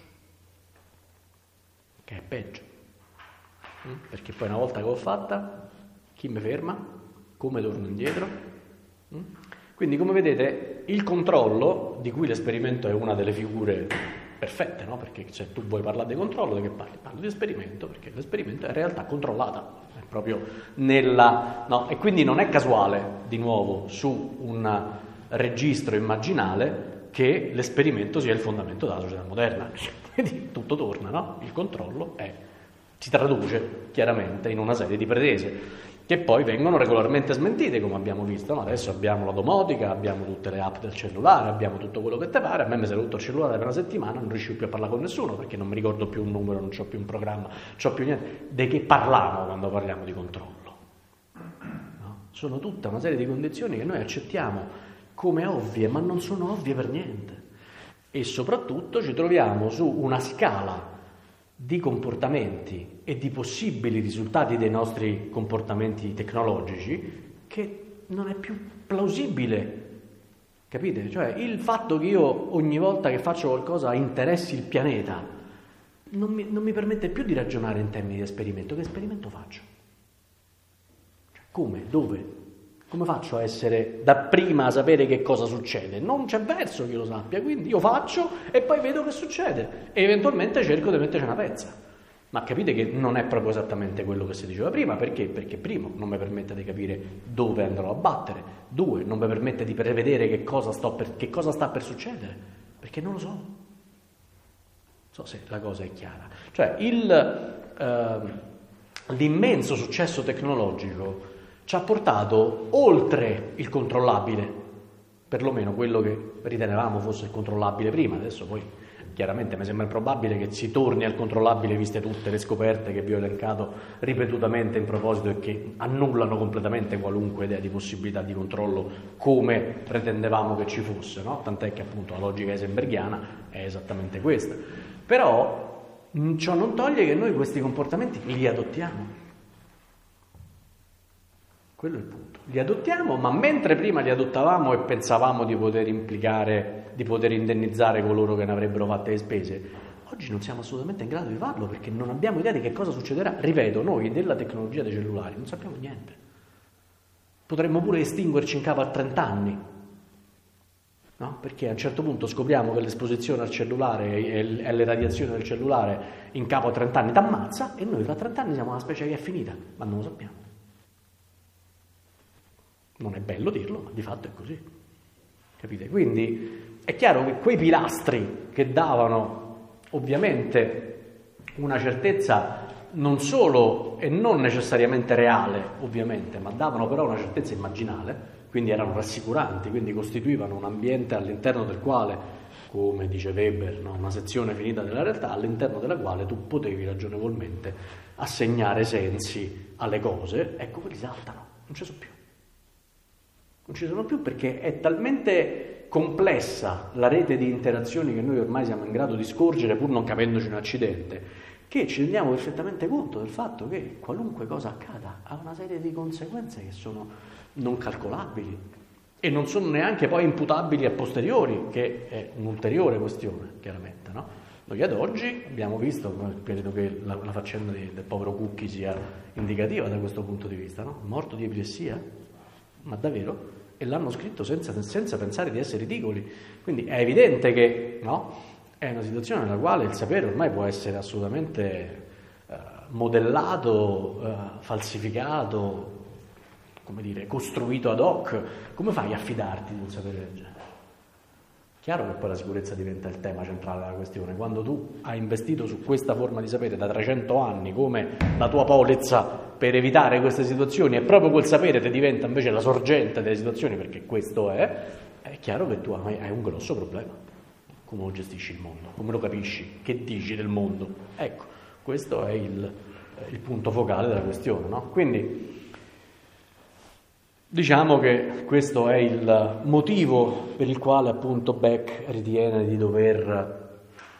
che è peggio. Perché poi una volta che l'ho fatta, chi mi ferma? Come torno indietro? Quindi, come vedete, il controllo, di cui l'esperimento è una delle figure perfette, no? Perché se tu vuoi parlare di controllo, di che parli? Parlo di esperimento, perché l'esperimento è in realtà controllata, è proprio nella... No? E quindi non è casuale, di nuovo, su un registro immaginale che l'esperimento sia il fondamento della società moderna. Quindi tutto torna, no? Il controllo si traduce chiaramente in una serie di pretese che poi vengono regolarmente smentite, come abbiamo visto, no? Adesso abbiamo la domotica, abbiamo tutte le app del cellulare, abbiamo tutto quello che te pare. A me mi si è rotto il cellulare per una settimana, non riuscivo più a parlare con nessuno perché non mi ricordo più un numero, non c'ho più un programma, non c'ho più niente. Di che parliamo quando parliamo di controllo? No? Sono tutta una serie di condizioni che noi accettiamo come ovvie, ma non sono ovvie per niente. E soprattutto ci troviamo su una scala di comportamenti e di possibili risultati dei nostri comportamenti tecnologici che non è più plausibile, capite? Cioè il fatto che io ogni volta che faccio qualcosa interessi il pianeta non mi permette più di ragionare in termini di esperimento. Che esperimento faccio? Cioè, come? Dove? Come faccio a essere dapprima a sapere che cosa succede? Non c'è verso che io lo sappia, quindi io faccio e poi vedo che succede e eventualmente cerco di metterci una pezza. Ma capite che non è proprio esattamente quello che si diceva prima, perché? Perché primo non mi permette di capire dove andrò a battere, due non mi permette di prevedere che cosa sta per succedere, perché non lo so. Non so se la cosa è chiara. Cioè l'immenso successo tecnologico ci ha portato oltre il controllabile, perlomeno quello che ritenevamo fosse il controllabile prima, adesso poi chiaramente mi sembra improbabile che si torni al controllabile viste tutte le scoperte che vi ho elencato ripetutamente in proposito e che annullano completamente qualunque idea di possibilità di controllo come pretendevamo che ci fosse, no? Tant'è che appunto la logica heisenbergiana è esattamente questa. Però ciò non toglie che noi questi comportamenti li adottiamo. Quello è il punto. Li adottiamo, ma mentre prima li adottavamo e pensavamo di poter implicare, di poter indennizzare coloro che ne avrebbero fatte le spese, oggi non siamo assolutamente in grado di farlo perché non abbiamo idea di che cosa succederà. Ripeto, noi della tecnologia dei cellulari non sappiamo niente. Potremmo pure estinguerci in capo a 30 anni, no? Perché a un certo punto scopriamo che l'esposizione al cellulare e alle radiazioni del cellulare in capo a 30 anni t'ammazza e noi fra 30 anni siamo una specie che è finita, ma non lo sappiamo. Non è bello dirlo, ma di fatto è così. Capite? Quindi è chiaro che quei pilastri che davano ovviamente una certezza non solo e non necessariamente reale, ovviamente, ma davano però una certezza immaginale, quindi erano rassicuranti, quindi costituivano un ambiente all'interno del quale, come dice Weber, no? Una sezione finita della realtà all'interno della quale tu potevi ragionevolmente assegnare sensi alle cose, ecco, quelli saltano, non ci sono più. Non ci sono più perché è talmente complessa la rete di interazioni che noi ormai siamo in grado di scorgere pur non capendoci un accidente, che ci rendiamo perfettamente conto del fatto che qualunque cosa accada ha una serie di conseguenze che sono non calcolabili e non sono neanche poi imputabili a posteriori, che è un'ulteriore questione, chiaramente, no? Noi ad oggi abbiamo visto, credo che la faccenda del povero Cucchi sia indicativa da questo punto di vista, no? Morto di epilessia, ma davvero? E l'hanno scritto senza pensare di essere ridicoli. Quindi è evidente che, no? È una situazione nella quale il sapere ormai può essere assolutamente modellato, falsificato, come dire, costruito ad hoc. Come fai a fidarti di un sapere del genere? Chiaro che poi la sicurezza diventa il tema centrale della questione. Quando tu hai investito su questa forma di sapere da 300 anni come la tua polizza per evitare queste situazioni e proprio quel sapere ti diventa invece la sorgente delle situazioni, perché questo è chiaro che tu hai un grosso problema. Come lo gestisci il mondo? Come lo capisci? Che dici del mondo? Ecco, questo è il punto focale della questione, no? Quindi diciamo che questo è il motivo per il quale appunto Beck ritiene di dover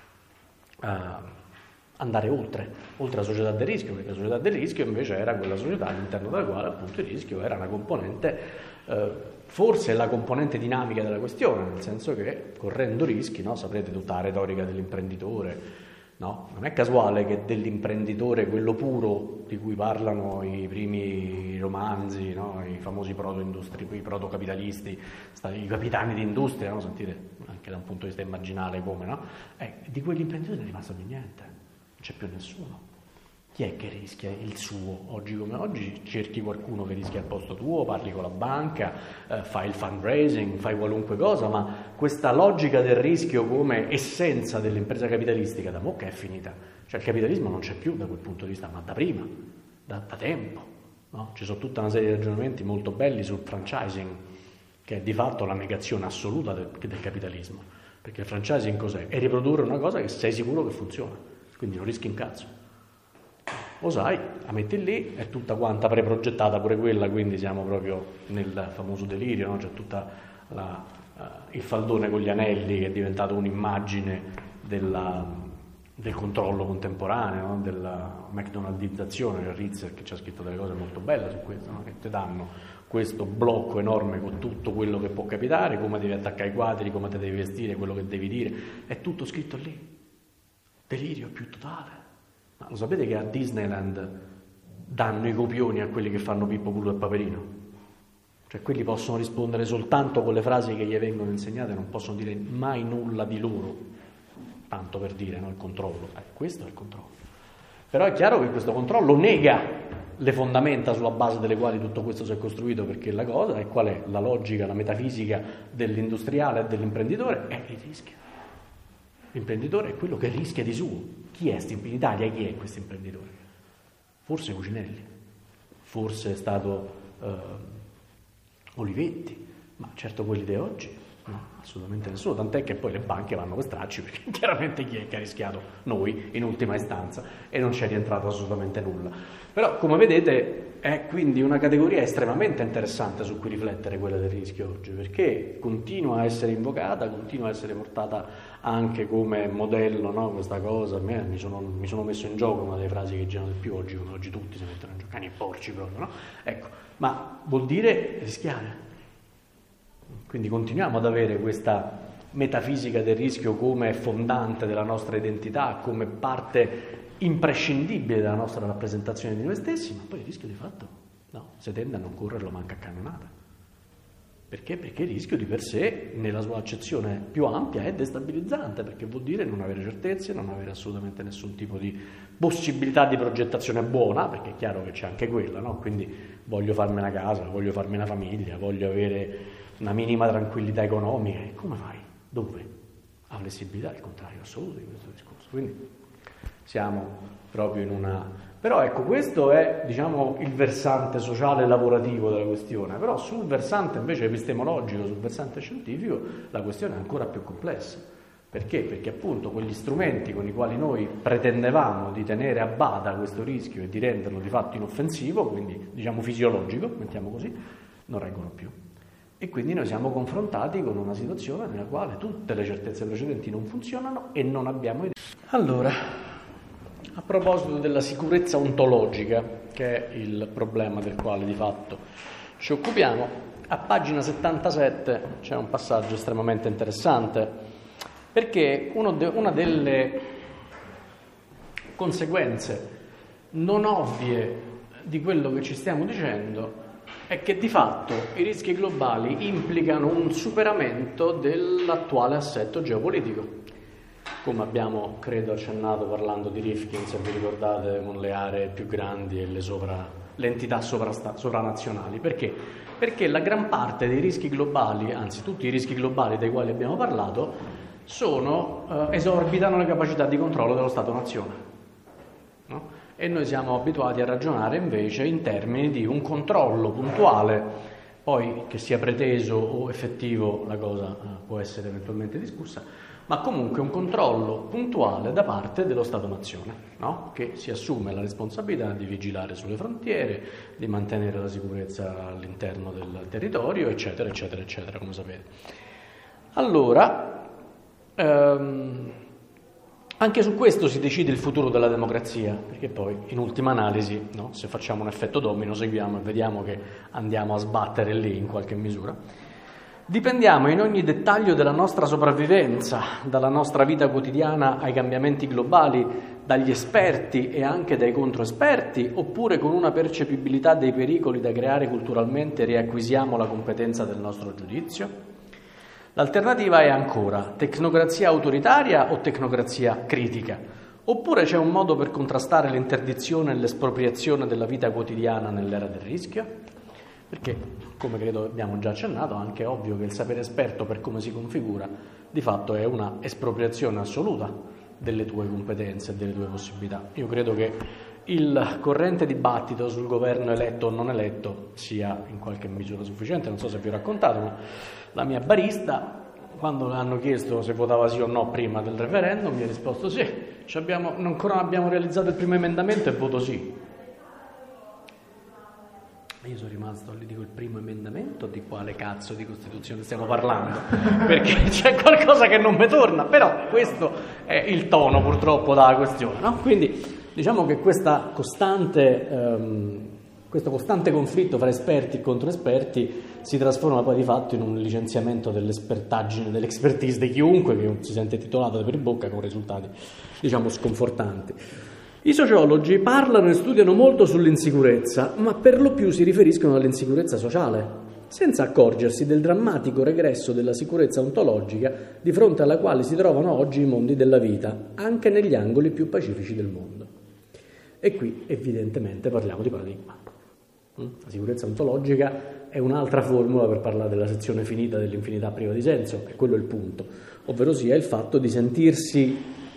andare oltre la società del rischio, perché la società del rischio invece era quella società all'interno della quale appunto il rischio era una componente, forse la componente dinamica della questione, nel senso che correndo rischi, no, saprete tutta la retorica dell'imprenditore. No, non è casuale che dell'imprenditore, quello puro di cui parlano i primi romanzi, no? I famosi i protocapitalisti, i capitani di industria, no? Sentite anche da un punto di vista immaginale come, no? Di quell'imprenditore non è rimasto più niente, non c'è più nessuno. Chi è che rischia il suo? Oggi come oggi cerchi qualcuno che rischia al posto tuo, parli con la banca, fai il fundraising, fai qualunque cosa, ma questa logica del rischio come essenza dell'impresa capitalistica da mo' che è finita. Cioè il capitalismo non c'è più da quel punto di vista, ma da prima, da tempo. No? Ci sono tutta una serie di ragionamenti molto belli sul franchising, che è di fatto la negazione assoluta del capitalismo. Perché il franchising cos'è? È riprodurre una cosa che sei sicuro che funziona, quindi non rischi un cazzo. Lo sai, la metti lì, è tutta quanta preprogettata pure quella, quindi siamo proprio nel famoso delirio, no? C'è tutta il faldone con gli anelli che è diventato un'immagine del controllo contemporaneo, no? Della McDonaldizzazione, c'è Rizzer che ci ha scritto delle cose molto belle su questo, no? Che ti danno questo blocco enorme con tutto quello che può capitare, come devi attaccare i quadri, come ti devi vestire, quello che devi dire, è tutto scritto lì. Delirio più totale. Ma lo sapete che a Disneyland danno i copioni a quelli che fanno Pippo, Pulo e Paperino? Cioè quelli possono rispondere soltanto con le frasi che gli vengono insegnate, non possono dire mai nulla di loro, tanto per dire, no? Il controllo, questo è il controllo. Però è chiaro che questo controllo nega le fondamenta sulla base delle quali tutto questo si è costruito, perché la cosa è qual è? La logica, la metafisica dell'industriale e dell'imprenditore è il rischio. L'imprenditore è quello che rischia di suo. Chi è in Italia? Chi è questo imprenditore? Forse Cucinelli, forse è stato Olivetti, ma certo quelli di oggi no, assolutamente nessuno, tant'è che poi le banche vanno per stracci, perché chiaramente chi è che ha rischiato? Noi in ultima istanza, e non c'è rientrato assolutamente nulla. Però come vedete è quindi una categoria estremamente interessante su cui riflettere, quella del rischio oggi, perché continua a essere invocata, continua a essere portata anche come modello, no? Questa cosa, a me mi sono messo in gioco, una delle frasi che girano di più oggi, come oggi tutti si mettono in gioco, cani e porci proprio, no? Ecco, ma vuol dire rischiare. Quindi continuiamo ad avere questa metafisica del rischio come fondante della nostra identità, come parte imprescindibile della nostra rappresentazione di noi stessi, ma poi il rischio di fatto no, si tende a non correrlo manca a cannonata. Perché? Perché il rischio di per sé, nella sua accezione più ampia, è destabilizzante, perché vuol dire non avere certezze, non avere assolutamente nessun tipo di possibilità di progettazione buona, perché è chiaro che c'è anche quella, no? Quindi voglio farmi una casa, voglio farmi una famiglia, voglio avere una minima tranquillità economica. E come fai? Dove? La flessibilità è il contrario assoluto di questo discorso. Quindi siamo proprio in una... Però ecco, questo è, diciamo, il versante sociale e lavorativo della questione, però sul versante invece epistemologico, sul versante scientifico, la questione è ancora più complessa. Perché? Perché appunto quegli strumenti con i quali noi pretendevamo di tenere a bada questo rischio e di renderlo di fatto inoffensivo, quindi diciamo fisiologico, mettiamo così, non reggono più. E quindi noi siamo confrontati con una situazione nella quale tutte le certezze precedenti non funzionano e non abbiamo idea. Allora, a proposito della sicurezza ontologica, che è il problema del quale di fatto ci occupiamo, a pagina 77 c'è un passaggio estremamente interessante, perché una delle conseguenze non ovvie di quello che ci stiamo dicendo è che di fatto i rischi globali implicano un superamento dell'attuale assetto geopolitico. Come abbiamo, credo, accennato parlando di Rifkin, se vi ricordate, con le aree più grandi e le entità sovranazionali. Perché? Perché la gran parte dei rischi globali, anzi tutti i rischi globali dei quali abbiamo parlato, esorbitano le capacità di controllo dello Stato-nazione. No? E noi siamo abituati a ragionare invece in termini di un controllo puntuale, poi che sia preteso o effettivo la cosa può essere eventualmente discussa, ma comunque un controllo puntuale da parte dello Stato-nazione, no? Che si assume la responsabilità di vigilare sulle frontiere, di mantenere la sicurezza all'interno del territorio, eccetera, eccetera, eccetera, come sapete. Allora, anche su questo si decide il futuro della democrazia, perché poi, in ultima analisi, no? Se facciamo un effetto domino, seguiamo e vediamo che andiamo a sbattere lì in qualche misura. Dipendiamo in ogni dettaglio della nostra sopravvivenza, dalla nostra vita quotidiana ai cambiamenti globali, dagli esperti e anche dai controesperti, oppure con una percepibilità dei pericoli da creare culturalmente riacquisiamo la competenza del nostro giudizio? L'alternativa è ancora tecnocrazia autoritaria o tecnocrazia critica? Oppure c'è un modo per contrastare l'interdizione e l'espropriazione della vita quotidiana nell'era del rischio? Perché, come credo abbiamo già accennato, è anche ovvio che il sapere esperto, per come si configura, di fatto è una espropriazione assoluta delle tue competenze e delle tue possibilità. Io credo che il corrente dibattito sul governo eletto o non eletto sia in qualche misura sufficiente. Non so se vi ho raccontato, ma la mia barista, quando le hanno chiesto se votava sì o no prima del referendum, mi ha risposto sì, ancora non abbiamo realizzato il primo emendamento e voto sì. Io sono rimasto, gli dico, il primo emendamento, di quale cazzo di Costituzione stiamo parlando? Perché c'è qualcosa che non mi torna, però questo è il tono purtroppo della questione, no? Quindi diciamo che questo costante conflitto fra esperti e controesperti si trasforma poi di fatto in un licenziamento dell'expertise di chiunque che si sente titolato per bocca, con risultati diciamo sconfortanti. I sociologi parlano e studiano molto sull'insicurezza, ma per lo più si riferiscono all'insicurezza sociale, senza accorgersi del drammatico regresso della sicurezza ontologica di fronte alla quale si trovano oggi i mondi della vita, anche negli angoli più pacifici del mondo. E qui evidentemente parliamo di paradigma. La sicurezza ontologica è un'altra formula per parlare della sezione finita dell'infinità priva di senso, e quello è il punto, ovvero sia il fatto di sentirsi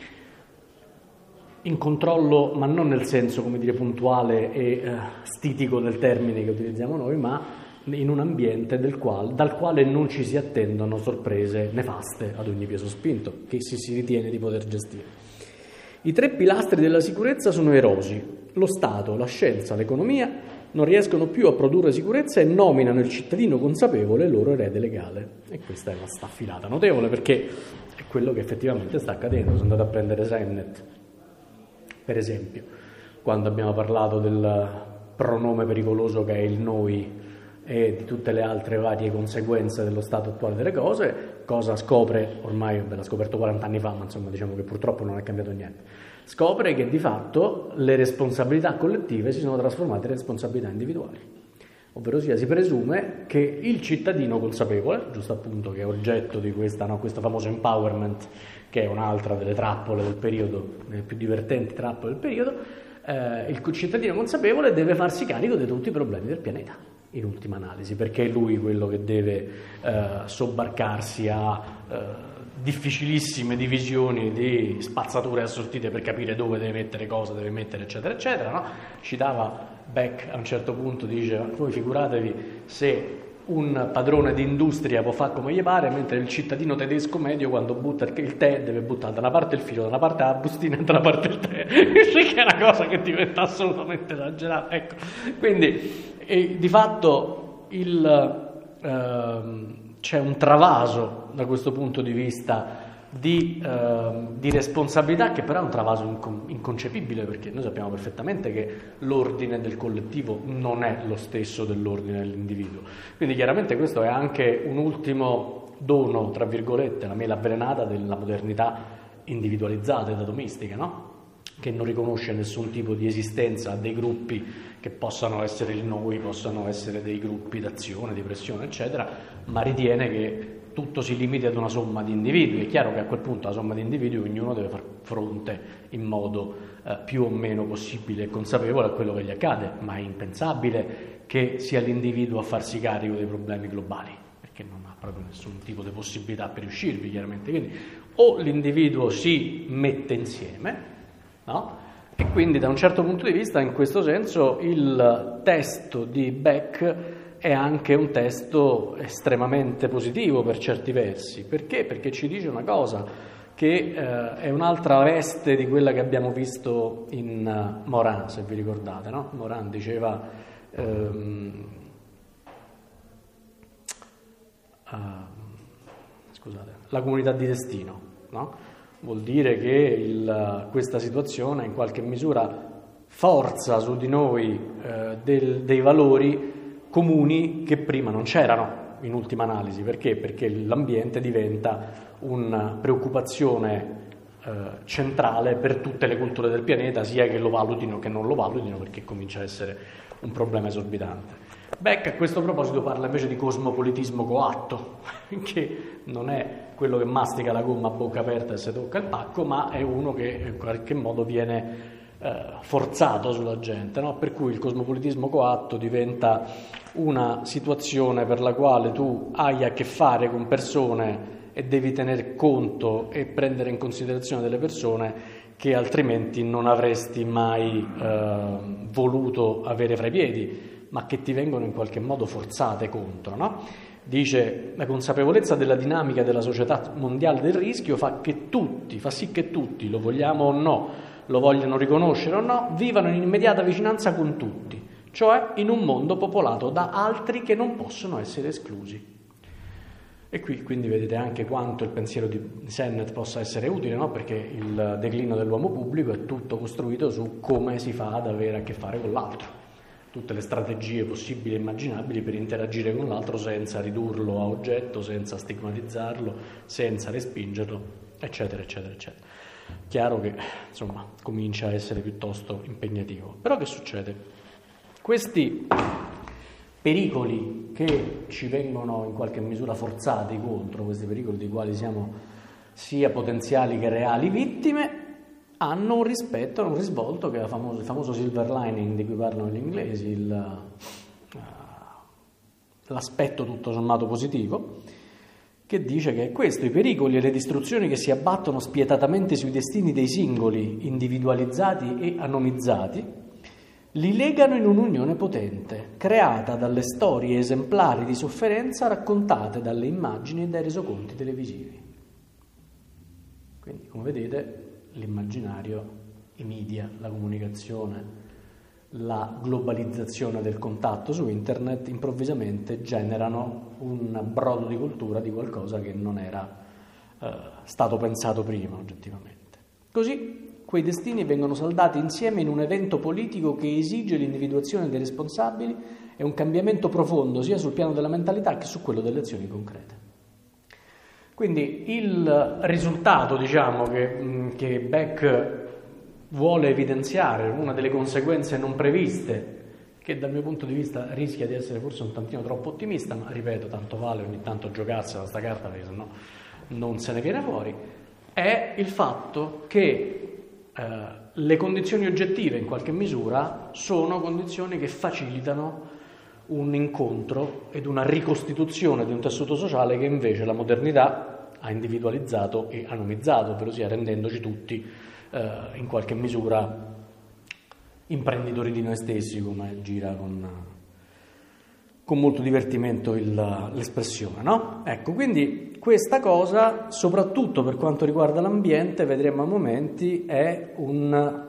in controllo, ma non nel senso, come dire, puntuale e stitico del termine che utilizziamo noi, ma in un ambiente dal quale non ci si attendono sorprese nefaste ad ogni piè sospinto, che si ritiene di poter gestire. I 3 pilastri della sicurezza sono erosi: lo Stato, la scienza, l'economia non riescono più a produrre sicurezza e nominano il cittadino consapevole loro erede legale. E questa è una staffilata notevole, perché è quello che effettivamente sta accadendo. Se andate a prendere Sennett, per esempio, quando abbiamo parlato del pronome pericoloso che è il noi e di tutte le altre varie conseguenze dello stato attuale delle cose, cosa scopre? Ormai l'ha scoperto 40 anni fa, ma insomma diciamo che purtroppo non è cambiato niente. Scopre che di fatto le responsabilità collettive si sono trasformate in responsabilità individuali, ovvero sia si presume che il cittadino consapevole, giusto appunto che è oggetto di questo famoso empowerment, che è un'altra delle trappole del periodo, delle più divertenti trappole del periodo, il cittadino consapevole deve farsi carico di tutti i problemi del pianeta, in ultima analisi, perché è lui quello che deve sobbarcarsi a difficilissime divisioni di spazzature assortite per capire dove deve mettere cosa, deve mettere eccetera eccetera, no? Citava Beck a un certo punto, dice: voi figuratevi se un padrone di industria può fare come gli pare, mentre il cittadino tedesco medio quando butta il tè deve buttare da una parte il filo, da una parte la bustina e da una parte il tè, che è una cosa che diventa assolutamente esagerata. Ecco, quindi di fatto c'è un travaso da questo punto di vista di responsabilità, che però è un travaso inconcepibile, perché noi sappiamo perfettamente che l'ordine del collettivo non è lo stesso dell'ordine dell'individuo. Quindi chiaramente questo è anche un ultimo dono, tra virgolette, la mela avvelenata della modernità individualizzata e atomistica, no? Che non riconosce nessun tipo di esistenza dei gruppi che possano essere il noi, possano essere dei gruppi d'azione, di pressione, eccetera, ma ritiene che tutto si limiti ad una somma di individui. È chiaro che a quel punto la somma di individui ognuno deve far fronte in modo più o meno possibile e consapevole a quello che gli accade, ma è impensabile che sia l'individuo a farsi carico dei problemi globali, perché non ha proprio nessun tipo di possibilità per riuscirvi, chiaramente. Quindi o l'individuo si mette insieme, no? E quindi da un certo punto di vista, in questo senso, il testo di Beck è anche un testo estremamente positivo per certi versi. Perché? Perché ci dice una cosa che è un'altra veste di quella che abbiamo visto in Morin, se vi ricordate, no? Morin diceva la comunità di destino, no? Vuol dire che questa situazione in qualche misura forza su di noi dei valori comuni che prima non c'erano, in ultima analisi. Perché? Perché l'ambiente diventa una preoccupazione centrale per tutte le culture del pianeta, sia che lo valutino che non lo valutino, perché comincia a essere un problema esorbitante. Beck a questo proposito parla invece di cosmopolitismo coatto, che non è quello che mastica la gomma a bocca aperta e si tocca il pacco, ma è uno che in qualche modo viene forzato sulla gente, no? Per cui il cosmopolitismo coatto diventa una situazione per la quale tu hai a che fare con persone e devi tener conto e prendere in considerazione delle persone che altrimenti non avresti mai voluto avere fra i piedi, ma che ti vengono in qualche modo forzate contro, no? Dice: la consapevolezza della dinamica della società mondiale del rischio fa sì che tutti, lo vogliamo o no, lo vogliono riconoscere o no, vivano in immediata vicinanza con tutti, cioè in un mondo popolato da altri che non possono essere esclusi. E qui quindi vedete anche quanto il pensiero di Sennett possa essere utile, no? Perché il declino dell'uomo pubblico è tutto costruito su come si fa ad avere a che fare con l'altro, tutte le strategie possibili e immaginabili per interagire con l'altro senza ridurlo a oggetto, senza stigmatizzarlo, senza respingerlo, eccetera, eccetera, eccetera. Chiaro che, insomma, comincia a essere piuttosto impegnativo. Però che succede? Questi pericoli che ci vengono in qualche misura forzati contro, questi pericoli di quali siamo sia potenziali che reali vittime, hanno un rispetto, hanno un risvolto che è il famoso silver lining di cui parlano gli inglesi, l'aspetto tutto sommato positivo, che dice che è questo: i pericoli e le distruzioni che si abbattono spietatamente sui destini dei singoli, individualizzati e anomizzati, li legano in un'unione potente, creata dalle storie esemplari di sofferenza raccontate dalle immagini e dai resoconti televisivi. Quindi, come vedete, l'immaginario, i media, la comunicazione, la globalizzazione del contatto su internet improvvisamente generano un brodo di cultura di qualcosa che non era stato pensato prima oggettivamente. Così quei destini vengono saldati insieme in un evento politico che esige l'individuazione dei responsabili e un cambiamento profondo sia sul piano della mentalità che su quello delle azioni concrete. Quindi il risultato, diciamo, che Beck vuole evidenziare, una delle conseguenze non previste, che dal mio punto di vista rischia di essere forse un tantino troppo ottimista, ma ripeto, tanto vale ogni tanto giocarsela sta carta, perché sennò non se ne viene fuori, è il fatto che le condizioni oggettive, in qualche misura, sono condizioni che facilitano un incontro ed una ricostituzione di un tessuto sociale che invece la modernità ha individualizzato e anomizzato, ovvero sia rendendoci tutti in qualche misura imprenditori di noi stessi, come gira con molto divertimento l'espressione, no? Ecco, quindi questa cosa, soprattutto per quanto riguarda l'ambiente, vedremo a momenti, è un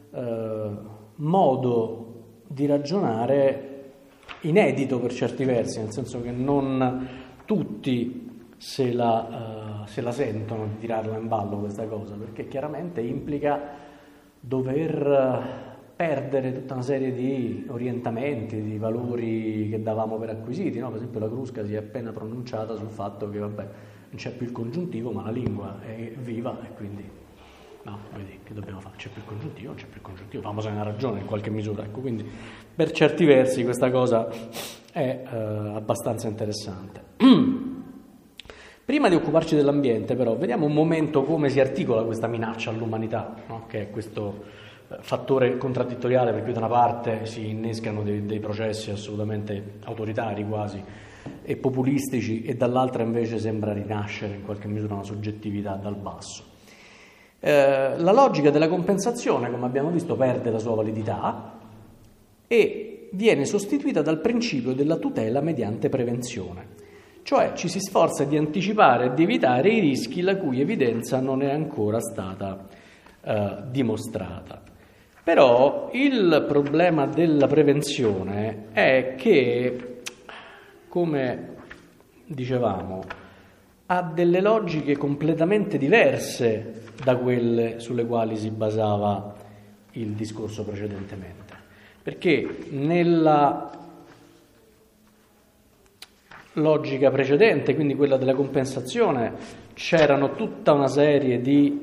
modo di ragionare inedito per certi versi, nel senso che non tutti se la sentono di tirarla in ballo questa cosa, perché chiaramente implica dover perdere tutta una serie di orientamenti, di valori che davamo per acquisiti, no? Per esempio la Crusca si è appena pronunciata sul fatto che vabbè, non c'è più il congiuntivo, ma la lingua è viva e quindi no, vedi, che dobbiamo fare? C'è più il congiuntivo, non c'è più il congiuntivo, famosa una ragione in qualche misura, ecco, quindi per certi versi questa cosa è abbastanza interessante. Prima di occuparci dell'ambiente, però, vediamo un momento come si articola questa minaccia all'umanità, no? Che è questo fattore contraddittoriale, per cui da una parte si innescano dei processi assolutamente autoritari quasi e populistici, e dall'altra invece sembra rinascere in qualche misura una soggettività dal basso. La logica della compensazione, come abbiamo visto, perde la sua validità e viene sostituita dal principio della tutela mediante prevenzione. Cioè ci si sforza di anticipare e di evitare i rischi la cui evidenza non è ancora stata dimostrata. Però il problema della prevenzione è che, come dicevamo, ha delle logiche completamente diverse da quelle sulle quali si basava il discorso precedentemente. Perché nella logica precedente, quindi quella della compensazione, c'erano tutta una serie di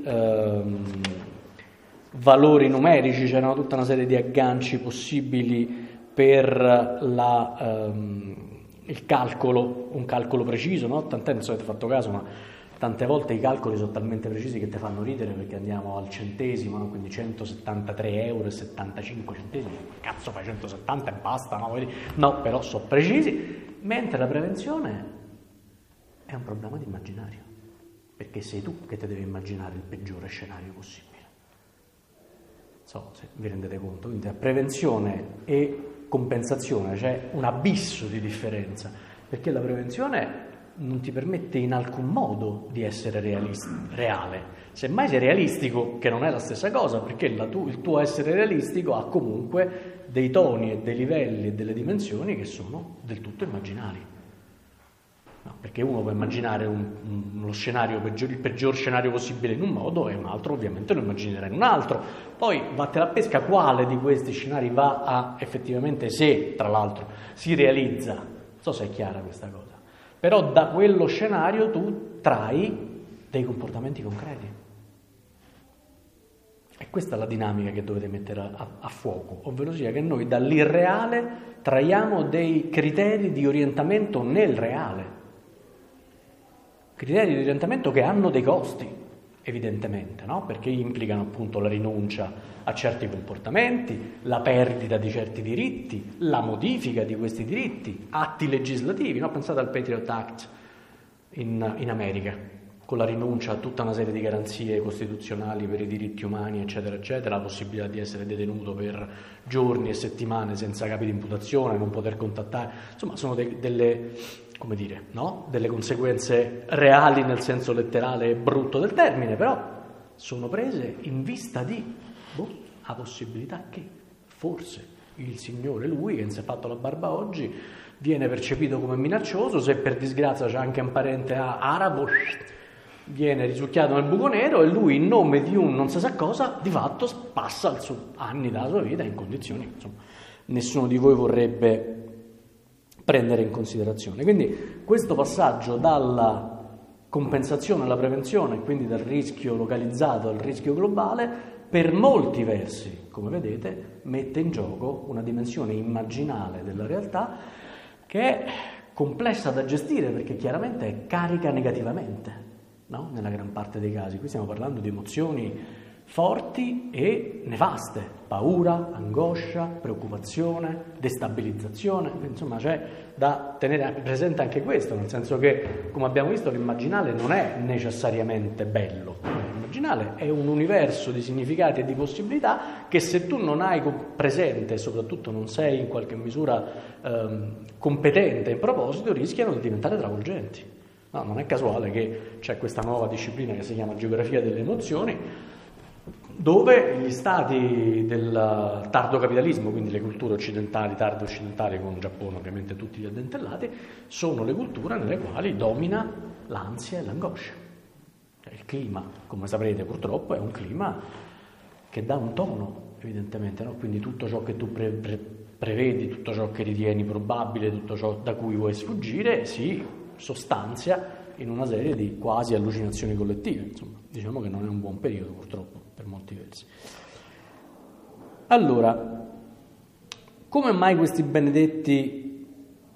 valori numerici, c'erano tutta una serie di agganci possibili per il calcolo, un calcolo preciso, no? Tant'è, non so se avete fatto caso, ma tante volte i calcoli sono talmente precisi che ti fanno ridere, perché andiamo al centesimo, no? Quindi 173,75 €. Cazzo, fai 170 e basta, no? No, però sono precisi, mentre la prevenzione è un problema di immaginario, perché sei tu che ti devi immaginare il peggiore scenario possibile. So se vi rendete conto, quindi tra prevenzione e compensazione c'è un abisso di differenza, perché la prevenzione non ti permette in alcun modo di essere reale, semmai sei realistico, che non è la stessa cosa, perché il tuo essere realistico ha comunque dei toni e dei livelli e delle dimensioni che sono del tutto immaginali. No, perché uno può immaginare lo scenario il peggior scenario possibile in un modo, e un altro ovviamente lo immaginerà in un altro. Poi vattene a pesca quale di questi scenari va a effettivamente, se tra l'altro si realizza. Non so se è chiara questa cosa, però da quello scenario tu trai dei comportamenti concreti, E questa è la dinamica che dovete mettere a fuoco, ovvero sia che noi dall'irreale traiamo dei criteri di orientamento nel reale. Criteri di orientamento che hanno dei costi, evidentemente, no? Perché implicano appunto la rinuncia a certi comportamenti, la perdita di certi diritti, la modifica di questi diritti, atti legislativi, no? Pensate al Patriot Act in America, con la rinuncia a tutta una serie di garanzie costituzionali per i diritti umani, eccetera, eccetera, la possibilità di essere detenuto per giorni e settimane senza capi di imputazione, non poter contattare, insomma sono delle, come dire, no? Delle conseguenze reali nel senso letterale e brutto del termine, però sono prese in vista di la possibilità che forse il signore, lui che non si è fatto la barba oggi, viene percepito come minaccioso, se per disgrazia c'è anche un parente arabo, viene risucchiato nel buco nero e lui in nome di un non si sa cosa di fatto passa anni della sua vita in condizioni che insomma nessuno di voi vorrebbe prendere in considerazione. Quindi questo passaggio dalla compensazione alla prevenzione, quindi dal rischio localizzato al rischio globale, per molti versi, come vedete, mette in gioco una dimensione immaginale della realtà che è complessa da gestire perché chiaramente è carica negativamente. No? Nella gran parte dei casi, qui stiamo parlando di emozioni forti e nefaste, paura, angoscia, preoccupazione, destabilizzazione, insomma c'è da tenere presente anche questo, nel senso che, come abbiamo visto, l'immaginale non è necessariamente bello, l'immaginale è un universo di significati e di possibilità che se tu non hai presente e soprattutto non sei in qualche misura competente in proposito, rischiano di diventare travolgenti. No, non è casuale che c'è questa nuova disciplina che si chiama geografia delle emozioni, dove gli stati del tardo capitalismo, quindi le culture occidentali, tardo occidentali con Giappone ovviamente tutti gli addentellati, sono le culture nelle quali domina l'ansia e l'angoscia. Il clima, come saprete purtroppo, è un clima che dà un tono, evidentemente, no? Quindi tutto ciò che tu prevedi, tutto ciò che ritieni probabile, tutto ciò da cui vuoi sfuggire, si sostanzia in una serie di quasi allucinazioni collettive. Insomma, diciamo che non è un buon periodo purtroppo per molti versi. Allora, come mai questi benedetti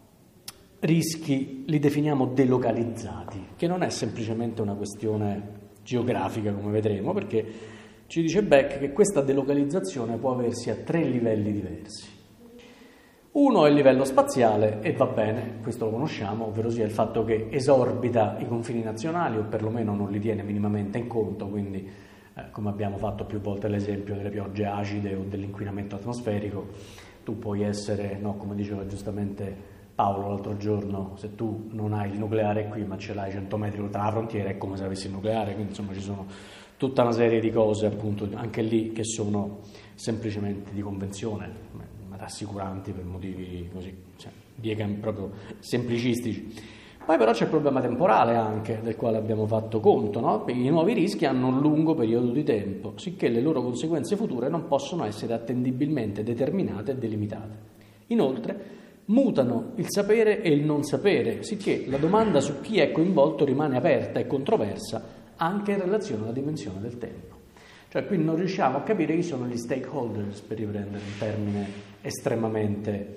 rischi li definiamo delocalizzati? Che non è semplicemente una questione geografica, come vedremo, perché ci dice Beck che questa delocalizzazione può aversi a 3 livelli diversi. Uno è il livello spaziale e va bene, questo lo conosciamo, ovvero sia il fatto che esorbita i confini nazionali o perlomeno non li tiene minimamente in conto, quindi come abbiamo fatto più volte l'esempio delle piogge acide o dell'inquinamento atmosferico, tu puoi essere, no, come diceva giustamente Paolo l'altro giorno, se tu non hai il nucleare qui ma ce l'hai 100 metri oltre la frontiera è come se avessi il nucleare, quindi insomma ci sono tutta una serie di cose appunto anche lì che sono semplicemente di convenzione, rassicuranti per motivi così, cioè, proprio semplicistici. Poi però c'è il problema temporale anche, del quale abbiamo fatto conto, no? I nuovi rischi hanno un lungo periodo di tempo, sicché le loro conseguenze future non possono essere attendibilmente determinate e delimitate. Inoltre, mutano il sapere e il non sapere, sicché la domanda su chi è coinvolto rimane aperta e controversa anche in relazione alla dimensione del tempo. Cioè qui non riusciamo a capire chi sono gli stakeholders, per riprendere un termine estremamente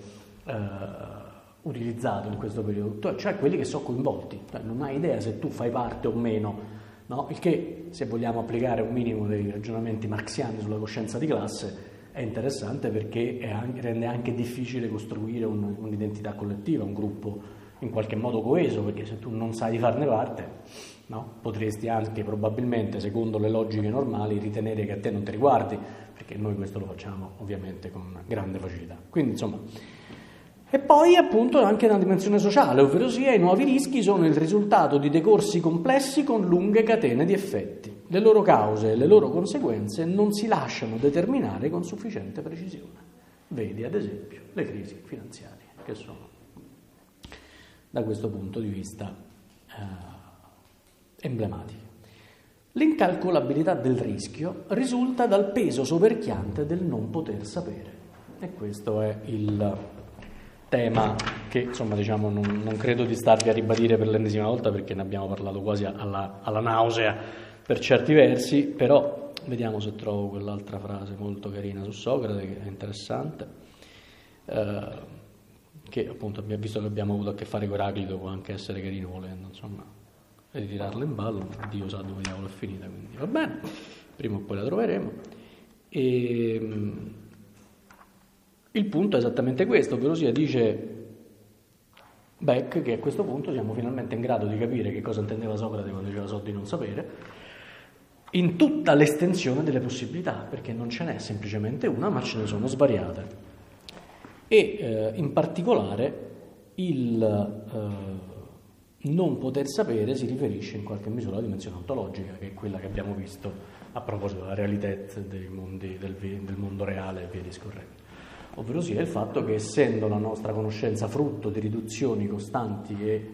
utilizzato in questo periodo, cioè quelli che sono coinvolti, non hai idea se tu fai parte o meno, no? Il che, se vogliamo applicare un minimo dei ragionamenti marxiani sulla coscienza di classe, è interessante perché rende anche difficile costruire un'identità collettiva, un gruppo in qualche modo coeso, perché se tu non sai di farne parte, no? Potresti anche probabilmente, secondo le logiche normali, ritenere che a te non ti riguardi, perché noi questo lo facciamo ovviamente con grande facilità. Quindi insomma, e poi appunto anche una dimensione sociale, ovvero sia i nuovi rischi sono il risultato di decorsi complessi con lunghe catene di effetti. Le loro cause e le loro conseguenze non si lasciano determinare con sufficiente precisione. Vedi ad esempio le crisi finanziarie, che sono da questo punto di vista emblematiche. L'incalcolabilità del rischio risulta dal peso soverchiante del non poter sapere, e questo è il tema che insomma diciamo non credo di starvi a ribadire per l'ennesima volta, perché ne abbiamo parlato quasi alla nausea per certi versi, però vediamo se trovo quell'altra frase molto carina su Socrate, che è interessante, che appunto, visto che abbiamo avuto a che fare con Eraclito, può anche essere carino volendo, insomma, ritirarla in ballo, Dio sa dove diavolo è finita, quindi va bene, prima o poi la troveremo. E il punto è esattamente questo, ovvero sia, dice Beck, che a questo punto siamo finalmente in grado di capire che cosa intendeva Socrate quando diceva so di non sapere, in tutta l'estensione delle possibilità, perché non ce n'è semplicemente una, ma ce ne sono svariate. E in particolare il non poter sapere si riferisce in qualche misura alla dimensione ontologica, che è quella che abbiamo visto a proposito della realità dei mondi, del mondo reale e via discorrendo. Ovvero sia il fatto che, essendo la nostra conoscenza frutto di riduzioni costanti e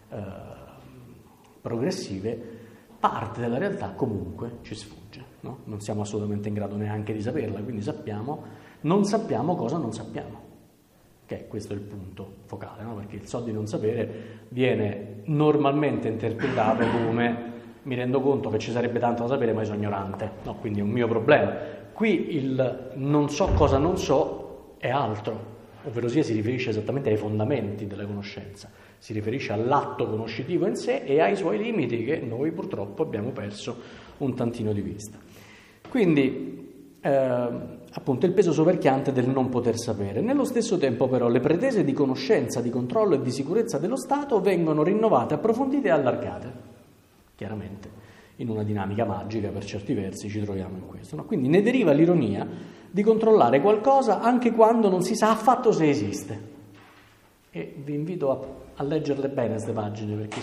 progressive, parte della realtà comunque ci sfugge, no? Non siamo assolutamente in grado neanche di saperla, quindi non sappiamo cosa non sappiamo, che questo è il punto focale, no? Perché il so di non sapere viene normalmente interpretato come mi rendo conto che ci sarebbe tanto da sapere ma sono ignorante, no? Quindi è un mio problema. Qui il non so cosa non so è altro, ovvero sia si riferisce esattamente ai fondamenti della conoscenza, si riferisce all'atto conoscitivo in sé e ai suoi limiti che noi purtroppo abbiamo perso un tantino di vista. Quindi appunto il peso soverchiante del non poter sapere. Nello stesso tempo però le pretese di conoscenza, di controllo e di sicurezza dello Stato vengono rinnovate, approfondite e allargate, chiaramente. In una dinamica magica, per certi versi, ci troviamo in questo, no? Quindi ne deriva l'ironia di controllare qualcosa anche quando non si sa affatto se esiste. E vi invito a leggerle bene queste pagine, perché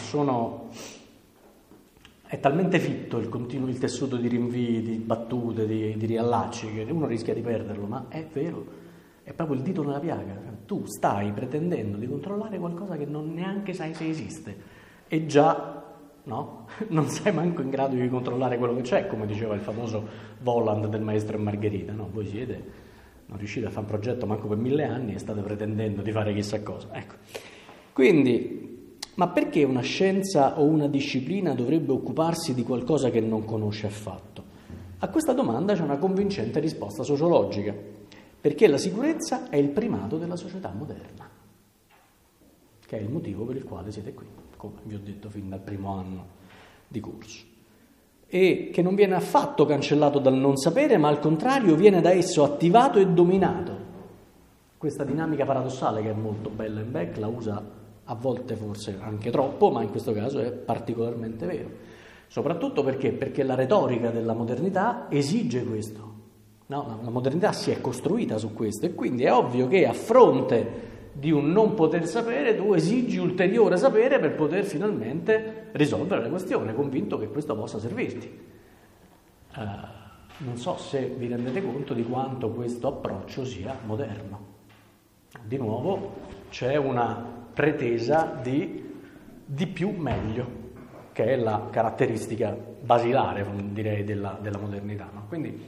è talmente fitto il tessuto di rinvii, di battute, di riallacci, che uno rischia di perderlo, ma è vero, è proprio il dito nella piaga. Tu stai pretendendo di controllare qualcosa che non neanche sai se esiste, e già... no? Non sei manco in grado di controllare quello che c'è, come diceva il famoso Voland del Maestro e Margherita, no? Voi non riuscite a fare un progetto manco per 1000 anni e state pretendendo di fare chissà cosa. Ecco. Quindi, ma perché una scienza o una disciplina dovrebbe occuparsi di qualcosa che non conosce affatto? A questa domanda c'è una convincente risposta sociologica, perché la sicurezza è il primato della società moderna, che è il motivo per il quale siete qui, come vi ho detto fin dal primo anno di corso, e che non viene affatto cancellato dal non sapere, ma al contrario viene da esso attivato e dominato. Questa dinamica paradossale, che è molto bella in Beck, la usa a volte forse anche troppo, ma in questo caso è particolarmente vero, soprattutto perché la retorica della modernità esige questo, no? La modernità si è costruita su questo, e quindi è ovvio che a fronte di un non poter sapere tu esigi ulteriore sapere per poter finalmente risolvere la questione, convinto che questo possa servirti. Non so se vi rendete conto di quanto questo approccio sia moderno. Di nuovo c'è una pretesa di più meglio, che è la caratteristica basilare, direi, della modernità, no? Quindi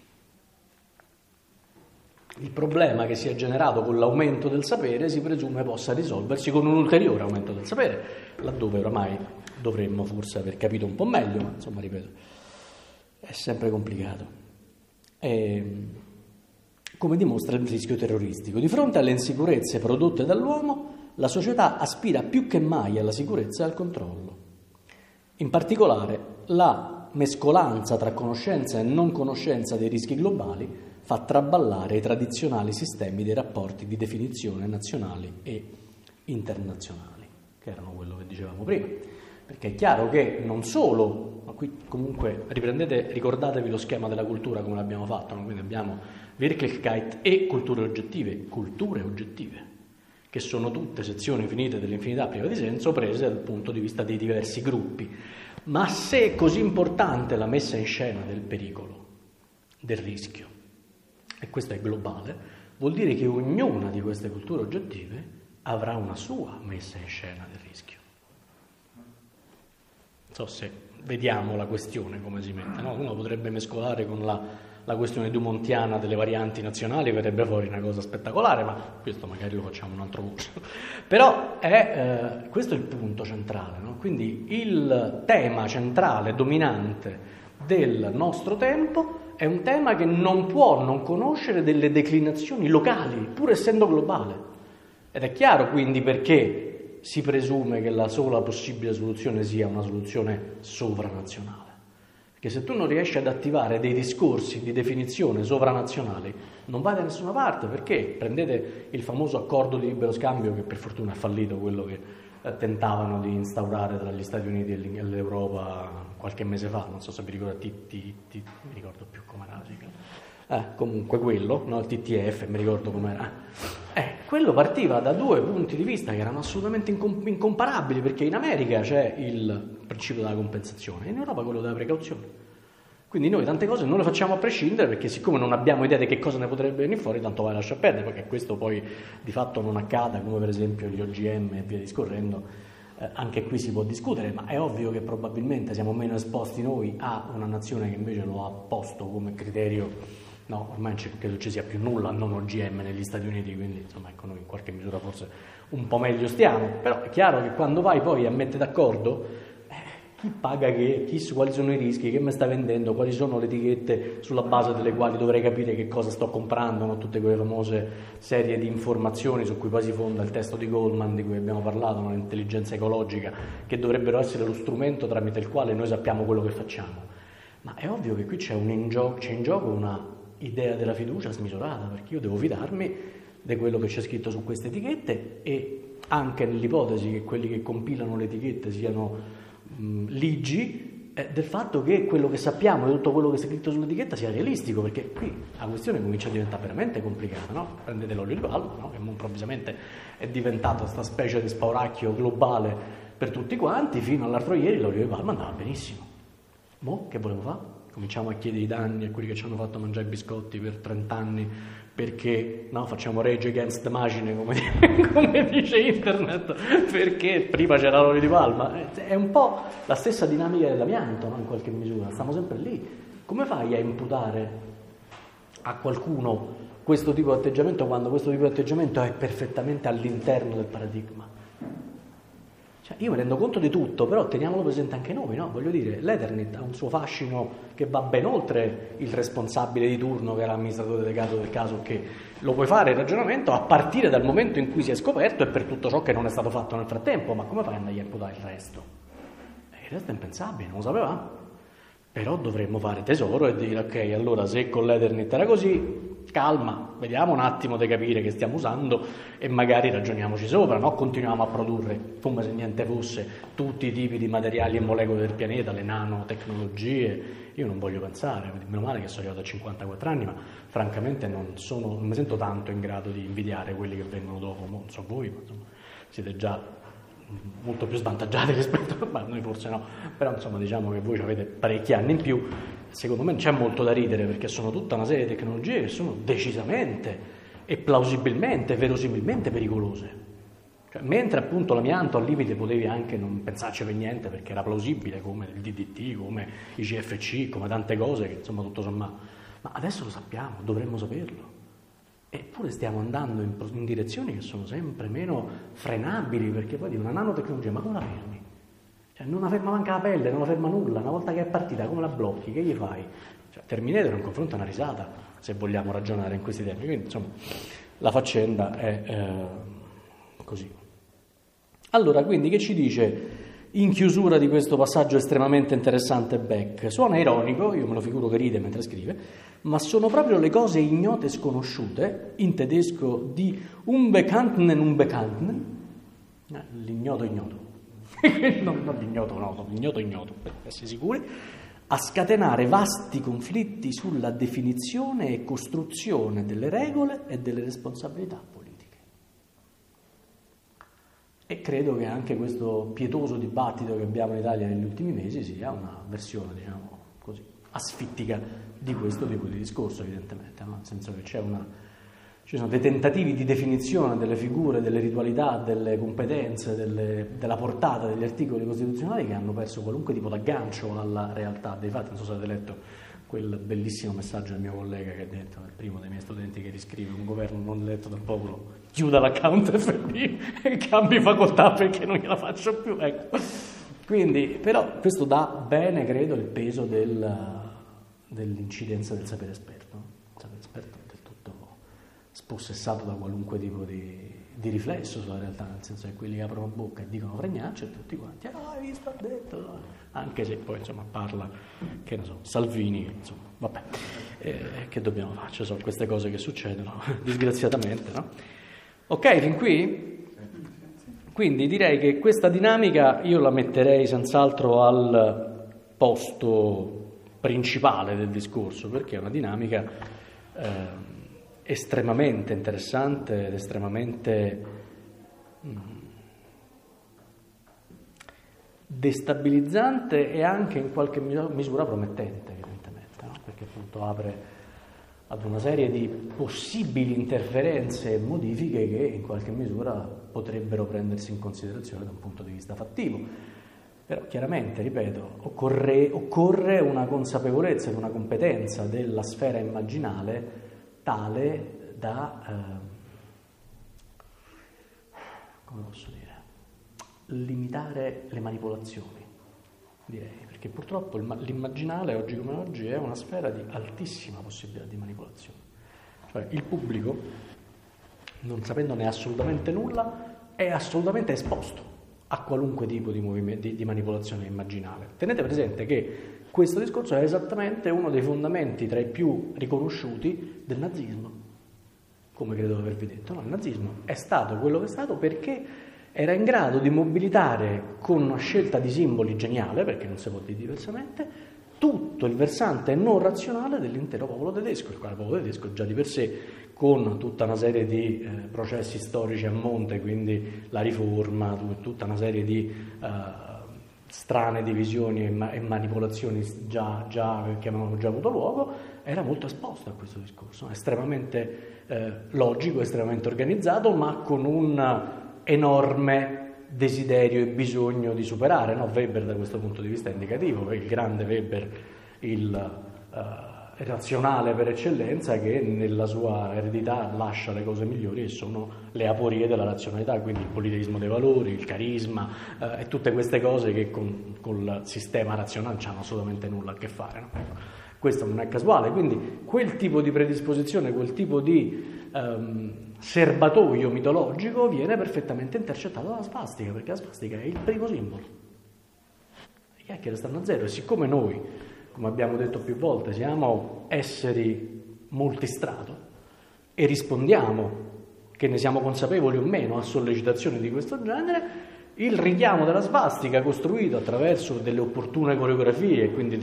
il problema che si è generato con l'aumento del sapere si presume possa risolversi con un ulteriore aumento del sapere, laddove oramai dovremmo forse aver capito un po' meglio, ma insomma, ripeto, è sempre complicato. Come dimostra il rischio terroristico. Di fronte alle insicurezze prodotte dall'uomo, la società aspira più che mai alla sicurezza e al controllo. In particolare, la mescolanza tra conoscenza e non conoscenza dei rischi globali fa traballare i tradizionali sistemi dei rapporti di definizione nazionali e internazionali, che erano quello che dicevamo prima. Perché è chiaro che non solo, ma qui comunque ricordatevi lo schema della cultura come l'abbiamo fatto, no? Quindi abbiamo Wirklichkeit e culture oggettive, che sono tutte sezioni finite dell'infinità priva di senso, prese dal punto di vista dei diversi gruppi. Ma se è così importante la messa in scena del pericolo, del rischio, e questo è globale, vuol dire che ognuna di queste culture oggettive avrà una sua messa in scena del rischio. Non so se vediamo la questione come si mette, no? Uno potrebbe mescolare con la questione dumontiana delle varianti nazionali, verrebbe fuori una cosa spettacolare, ma questo magari lo facciamo un altro corso. Però questo è il punto centrale, no? Quindi il tema centrale, dominante del nostro tempo è un tema che non può non conoscere delle declinazioni locali, pur essendo globale. Ed è chiaro quindi perché si presume che la sola possibile soluzione sia una soluzione sovranazionale. Perché se tu non riesci ad attivare dei discorsi di definizione sovranazionali, non vai da nessuna parte. Perché prendete il famoso accordo di libero scambio, che per fortuna è fallito, quello che tentavano di instaurare tra gli Stati Uniti e l'Europa qualche mese fa, non so se vi ricordate, mi ricordo più come era la sigla. Comunque quello, no? Il TTF, mi ricordo com'era. Quello partiva da due punti di vista che erano assolutamente incomparabili, perché in America c'è il principio della compensazione e in Europa quello della precauzione. Quindi noi tante cose non le facciamo a prescindere, perché siccome non abbiamo idea di che cosa ne potrebbe venire fuori, tanto vai a lasciar perdere, perché questo poi di fatto non accada, come per esempio gli OGM e via discorrendo. Anche qui si può discutere, ma è ovvio che probabilmente siamo meno esposti noi a una nazione che invece lo ha posto come criterio. No, ormai credo ci sia più nulla, non OGM negli Stati Uniti, quindi insomma ecco, noi in qualche misura forse un po' meglio stiamo, però è chiaro che quando vai poi a mettere d'accordo chi paga che, quali sono i rischi, che mi sta vendendo, quali sono le etichette sulla base delle quali dovrei capire che cosa sto comprando, no? Tutte quelle famose serie di informazioni su cui poi si fonda il testo di Goldman di cui abbiamo parlato, no? L'intelligenza ecologica, che dovrebbero essere lo strumento tramite il quale noi sappiamo quello che facciamo. Ma è ovvio che qui c'è in gioco una idea della fiducia smisurata, perché io devo fidarmi di quello che c'è scritto su queste etichette, e anche nell'ipotesi che quelli che compilano le etichette siano ligi, del fatto che quello che sappiamo e tutto quello che è scritto sull'etichetta sia realistico, perché qui la questione comincia a diventare veramente complicata, no? Prendete l'olio di palma, no? Che improvvisamente è diventato questa specie di spauracchio globale per tutti quanti. Fino all'altro ieri l'olio di palma andava benissimo. Mo' che volevo fare? Cominciamo a chiedere i danni a quelli che ci hanno fatto mangiare i biscotti per 30 anni perché no, facciamo rage against the machine, come dice internet, perché prima c'era l'olio di palma. È un po' la stessa dinamica dell'amianto, no? In qualche misura, stiamo sempre lì. Come fai a imputare a qualcuno questo tipo di atteggiamento quando questo tipo di atteggiamento è perfettamente all'interno del paradigma? Io mi rendo conto di tutto, però teniamolo presente anche noi, no? Voglio dire, l'Eternit ha un suo fascino che va ben oltre il responsabile di turno che era l'amministratore delegato del caso, che lo puoi fare il ragionamento a partire dal momento in cui si è scoperto e per tutto ciò che non è stato fatto nel frattempo, ma come fai ad andare a imputare il resto? Il resto è impensabile, non lo sapevamo. Però dovremmo fare tesoro e dire, ok, allora se con l'Eternit era così, calma, vediamo un attimo di capire che stiamo usando e magari ragioniamoci sopra, no? Continuiamo a produrre come se niente fosse tutti i tipi di materiali e molecole del pianeta, le nanotecnologie. Io non voglio pensare, meno male che sono arrivato a 54 anni, ma francamente non mi sento tanto in grado di invidiare quelli che vengono dopo, non so voi, ma insomma, siete già molto più svantaggiati rispetto a noi, forse no, però insomma diciamo che voi avete parecchi anni in più. Secondo me c'è molto da ridere, perché sono tutta una serie di tecnologie che sono decisamente e plausibilmente, verosimilmente pericolose. Cioè, mentre appunto l'amianto al limite potevi anche non pensarci per niente perché era plausibile, come il DDT, come i CFC, come tante cose che insomma tutto sommato, ma adesso lo sappiamo, dovremmo saperlo. Eppure stiamo andando in direzioni che sono sempre meno frenabili, perché poi di una nanotecnologia, ma come la fermi? Cioè, non la ferma manca la pelle, non la ferma nulla, una volta che è partita come la blocchi, che gli fai? Cioè, Terminator in confronto è una risata, se vogliamo ragionare in questi termini, quindi insomma la faccenda è così. Allora, quindi che ci dice in chiusura di questo passaggio estremamente interessante Beck? Suona ironico, io me lo figuro che ride mentre scrive, ma sono proprio le cose ignote e sconosciute, in tedesco di unbekannten, l'ignoto ignoto, non l'ignoto noto, l'ignoto ignoto, per essere sicuri, a scatenare vasti conflitti sulla definizione e costruzione delle regole e delle responsabilità politiche. E credo che anche questo pietoso dibattito che abbiamo in Italia negli ultimi mesi sia una versione, diciamo così, asfittica di questo tipo di discorso, evidentemente, no? Nel senso che ci sono dei tentativi di definizione delle figure, delle ritualità, delle competenze, della portata degli articoli costituzionali che hanno perso qualunque tipo d'aggancio alla realtà dei fatti. Non so se avete letto quel bellissimo messaggio del mio collega che ha detto, il primo dei miei studenti che riscrive: un governo non eletto dal popolo chiuda l'account FD e cambi facoltà perché non gliela faccio più, ecco. Quindi, però questo dà bene, credo, il peso del dell'incidenza del sapere esperto. Il sapere esperto è del tutto spossessato da qualunque tipo di riflesso sulla realtà, nel senso che quelli che aprono bocca e dicono fregnacce e tutti quanti, hai visto, ha detto, anche se poi insomma parla, che ne so, Salvini, insomma, vabbè, che dobbiamo fare? Ci sono queste cose che succedono, disgraziatamente, no? Ok, fin qui? Quindi direi che questa dinamica io la metterei senz'altro al posto principale del discorso, perché è una dinamica estremamente interessante ed estremamente destabilizzante e anche in qualche misura promettente, evidentemente, no? Perché appunto apre ad una serie di possibili interferenze e modifiche che in qualche misura potrebbero prendersi in considerazione da un punto di vista fattivo. Però chiaramente, ripeto, occorre una consapevolezza ed una competenza della sfera immaginale tale da, come posso dire, limitare le manipolazioni, direi, perché purtroppo l'immaginale oggi come oggi è una sfera di altissima possibilità di manipolazione. Cioè il pubblico, non sapendone assolutamente nulla, è assolutamente esposto a qualunque tipo di manipolazione immaginale. Tenete presente che questo discorso è esattamente uno dei fondamenti tra i più riconosciuti del nazismo, come credo di avervi detto. No? Il nazismo è stato quello che è stato perché era in grado di mobilitare con una scelta di simboli geniale, perché non si può dire diversamente, tutto il versante non razionale dell'intero popolo tedesco, il quale popolo tedesco già di per sé, con tutta una serie di processi storici a monte, quindi la riforma, tutta una serie di strane divisioni e manipolazioni che avevano già avuto luogo, era molto esposto a questo discorso, estremamente logico, estremamente organizzato, ma con un enorme desiderio e bisogno di superare, no? Weber da questo punto di vista è indicativo, il grande Weber, il razionale per eccellenza, che nella sua eredità lascia le cose migliori e sono le aporie della razionalità, quindi il politeismo dei valori, il carisma e tutte queste cose che con il sistema razionale non hanno assolutamente nulla a che fare, no? Ecco, questo non è casuale, quindi quel tipo di predisposizione, quel tipo di serbatoio mitologico viene perfettamente intercettato dalla svastica, perché la svastica è il primo simbolo. Le chiacchiere stanno a zero e siccome noi, come abbiamo detto più volte, siamo esseri multistrato e rispondiamo, che ne siamo consapevoli o meno, a sollecitazioni di questo genere, il richiamo della svastica costruito attraverso delle opportune coreografie e quindi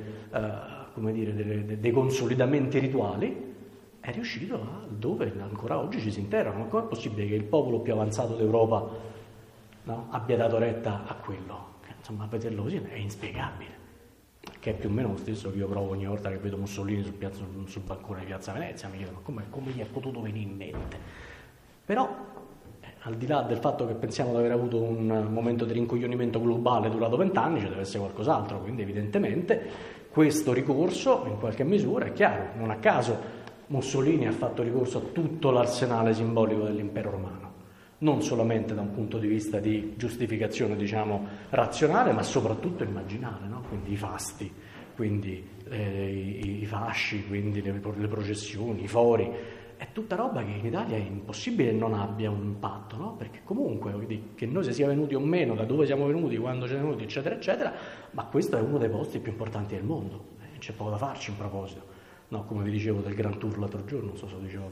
dei consolidamenti rituali è riuscito a dove ancora oggi ci si interrogano. Ma com'è possibile che il popolo più avanzato d'Europa, no, abbia dato retta a quello? Insomma, a vederlo così è inspiegabile, che è più o meno lo stesso che io provo ogni volta che vedo Mussolini sul bancone di Piazza Venezia. Mi chiedo, ma come gli è potuto venire in mente? Però, al di là del fatto che pensiamo di aver avuto un momento di rincoglionimento globale durato 20 anni, ci deve essere qualcos'altro, quindi evidentemente questo ricorso in qualche misura è chiaro. Non a caso Mussolini ha fatto ricorso a tutto l'arsenale simbolico dell'impero romano, non solamente da un punto di vista di giustificazione, diciamo, razionale, ma soprattutto immaginale, no? Quindi i fasti, quindi i fasci, quindi le processioni, i fori, è tutta roba che in Italia è impossibile non abbia un impatto, no? Perché comunque, che noi se sia venuti o meno, da dove siamo venuti, quando siamo venuti, eccetera, eccetera, ma questo è uno dei posti più importanti del mondo, c'è poco da farci in proposito. No, come vi dicevo del Grand Tour l'altro giorno, non so se lo dicevo a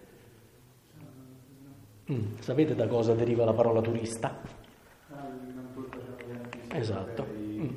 voi. Sapete da cosa deriva la parola turista? Esatto.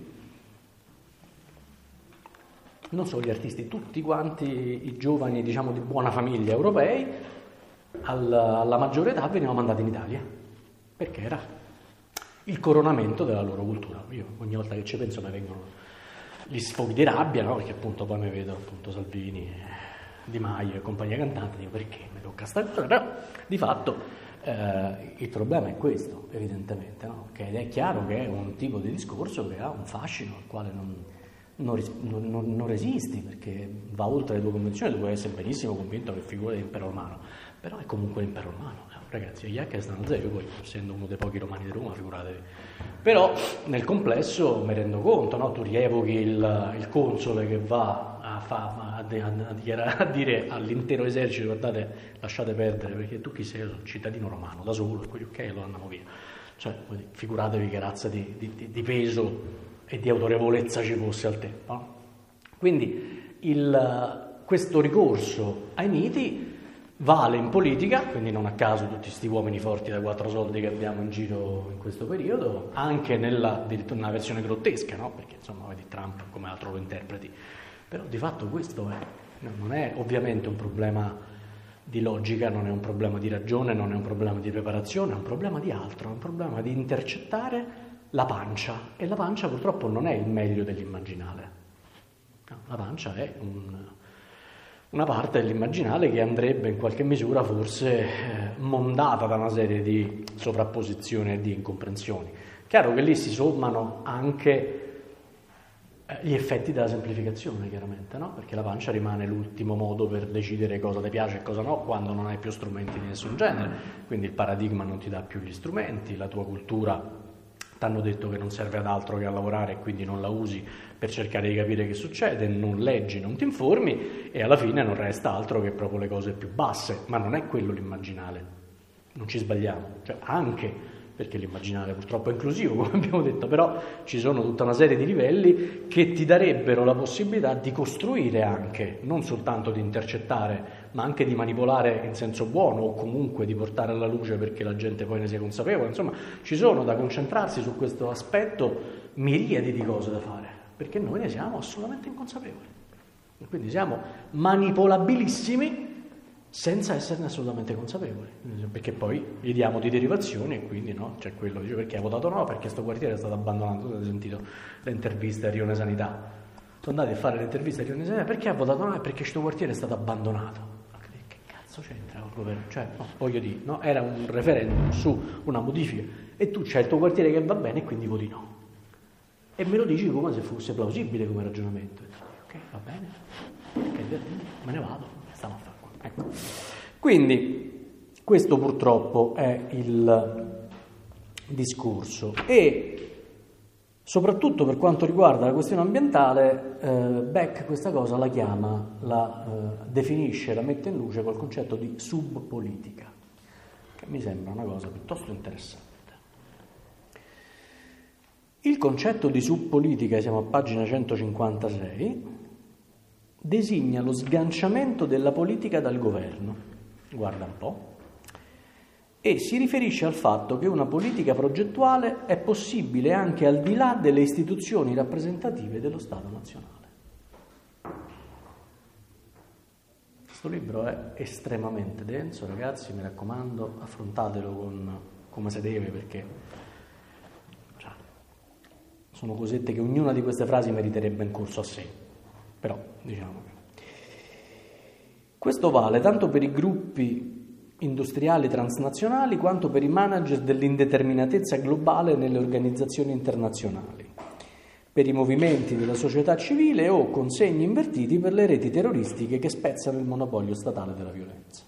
Non solo gli artisti, tutti quanti i giovani, diciamo, di buona famiglia europei, alla maggiore età venivano mandati in Italia, perché era il coronamento della loro cultura. Io ogni volta che ci penso mi vengono gli sfoghi di rabbia, no? Perché appunto poi mi vedo appunto Salvini, Di Maio e compagnia cantante, dico perché mi tocca sta cosa, però di fatto il problema è questo, evidentemente, no? Che è chiaro che è un tipo di discorso che ha un fascino al quale non resisti, perché va oltre le tue convenzioni. Tu puoi essere benissimo convinto che figura dell'impero romano, però è comunque l'impero romano. Ragazzi, gli chiacchiere stanno a zero, poi essendo uno dei pochi romani di Roma, figuratevi. Però nel complesso mi rendo conto, no? Tu rievochi il console che va a dire all'intero esercito: guardate, lasciate perdere, perché tu chi sei? Io sono cittadino romano, da solo, e quelli ok, lo andiamo via. Cioè, figuratevi che razza di peso e di autorevolezza ci fosse al tempo, no? Quindi questo ricorso ai miti vale in politica, quindi non a caso tutti questi uomini forti da 4 soldi che abbiamo in giro in questo periodo, anche addirittura nella versione grottesca, no? Perché insomma vedi Trump come altro lo interpreti, però di fatto questo non è ovviamente un problema di logica, non è un problema di ragione, non è un problema di preparazione, è un problema di altro, è un problema di intercettare la pancia, e la pancia purtroppo non è il meglio dell'immaginale, no, la pancia è una parte dell'immaginale che andrebbe in qualche misura forse mondata da una serie di sovrapposizioni e di incomprensioni. Chiaro che lì si sommano anche gli effetti della semplificazione, chiaramente, no? Perché la pancia rimane l'ultimo modo per decidere cosa ti piace e cosa no, quando non hai più strumenti di nessun genere. Quindi il paradigma non ti dà più gli strumenti, la tua cultura t'hanno detto che non serve ad altro che a lavorare e quindi non la usi per cercare di capire che succede, non leggi, non ti informi e alla fine non resta altro che proprio le cose più basse. Ma non è quello l'immaginale, non ci sbagliamo, cioè anche perché l'immaginale purtroppo è inclusivo, come abbiamo detto, però ci sono tutta una serie di livelli che ti darebbero la possibilità di costruire anche, non soltanto di intercettare, ma anche di manipolare in senso buono o comunque di portare alla luce perché la gente poi ne sia consapevole. Insomma, ci sono da concentrarsi su questo aspetto miriadi di cose da fare, perché noi ne siamo assolutamente inconsapevoli. E quindi siamo manipolabilissimi senza esserne assolutamente consapevoli, perché poi gli diamo di derivazioni e quindi no, c'è quello dice perché ha votato no, perché sto quartiere è stato abbandonato. Tu hai sentito le interviste a Rione Sanità, sono andati a fare le interviste a Rione Sanità, perché ha votato no? Perché questo quartiere è stato abbandonato. Che cazzo c'entra col governo? Cioè, no, voglio dire, no? Era un referendum su una modifica e tu c'hai il tuo quartiere che va bene e quindi voti no, e me lo dici come se fosse plausibile come ragionamento. Ok, va bene, me ne vado, stiamo a fare. Ecco. Quindi questo purtroppo è il discorso, e soprattutto per quanto riguarda la questione ambientale, Beck questa cosa la chiama, la definisce, la mette in luce col concetto di subpolitica, che mi sembra una cosa piuttosto interessante. Il concetto di subpolitica, siamo a pagina 156, designa lo sganciamento della politica dal governo, guarda un po', e si riferisce al fatto che una politica progettuale è possibile anche al di là delle istituzioni rappresentative dello Stato nazionale. Questo libro è estremamente denso, ragazzi, mi raccomando, affrontatelo come si deve, perché sono cosette che ognuna di queste frasi meriterebbe un corso a sé. Però, diciamo, questo vale tanto per i gruppi industriali transnazionali quanto per i manager dell'indeterminatezza globale nelle organizzazioni internazionali, per i movimenti della società civile o con segni invertiti per le reti terroristiche che spezzano il monopolio statale della violenza.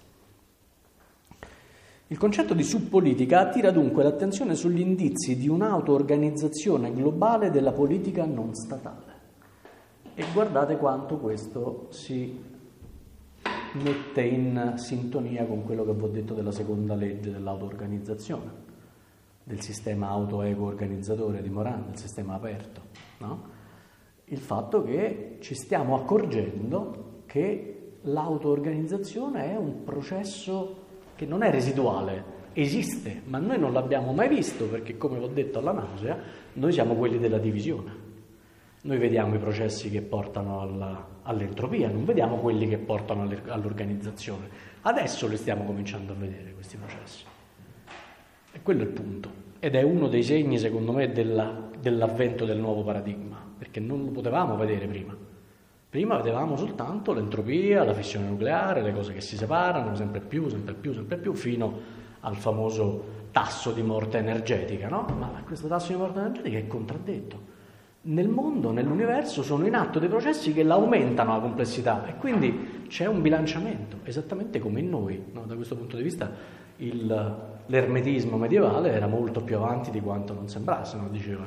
Il concetto di subpolitica attira dunque l'attenzione sugli indizi di un'auto-organizzazione globale della politica non statale. E guardate quanto questo si mette in sintonia con quello che vi ho detto della seconda legge dell'auto-organizzazione, del sistema auto-ego-organizzatore di Morin, del sistema aperto, no? Il fatto che ci stiamo accorgendo che l'auto-organizzazione è un processo che non è residuale, esiste, ma noi non l'abbiamo mai visto perché, come vi ho detto alla nausea, noi siamo quelli della divisione. Noi vediamo i processi che portano all'entropia, non vediamo quelli che portano all'organizzazione. Adesso li stiamo cominciando a vedere questi processi. E quello è il punto. Ed è uno dei segni, secondo me, dell'avvento del nuovo paradigma, perché non lo potevamo vedere prima. Prima vedevamo soltanto l'entropia, la fissione nucleare, le cose che si separano sempre più, fino al famoso tasso di morte energetica, no? Ma questo tasso di morte energetica è contraddetto. Nel mondo, nell'universo, sono in atto dei processi che l'aumentano la complessità e quindi c'è un bilanciamento, esattamente come in noi, no? Da questo punto di vista l'ermetismo medievale era molto più avanti di quanto non sembrasse, no? Diceva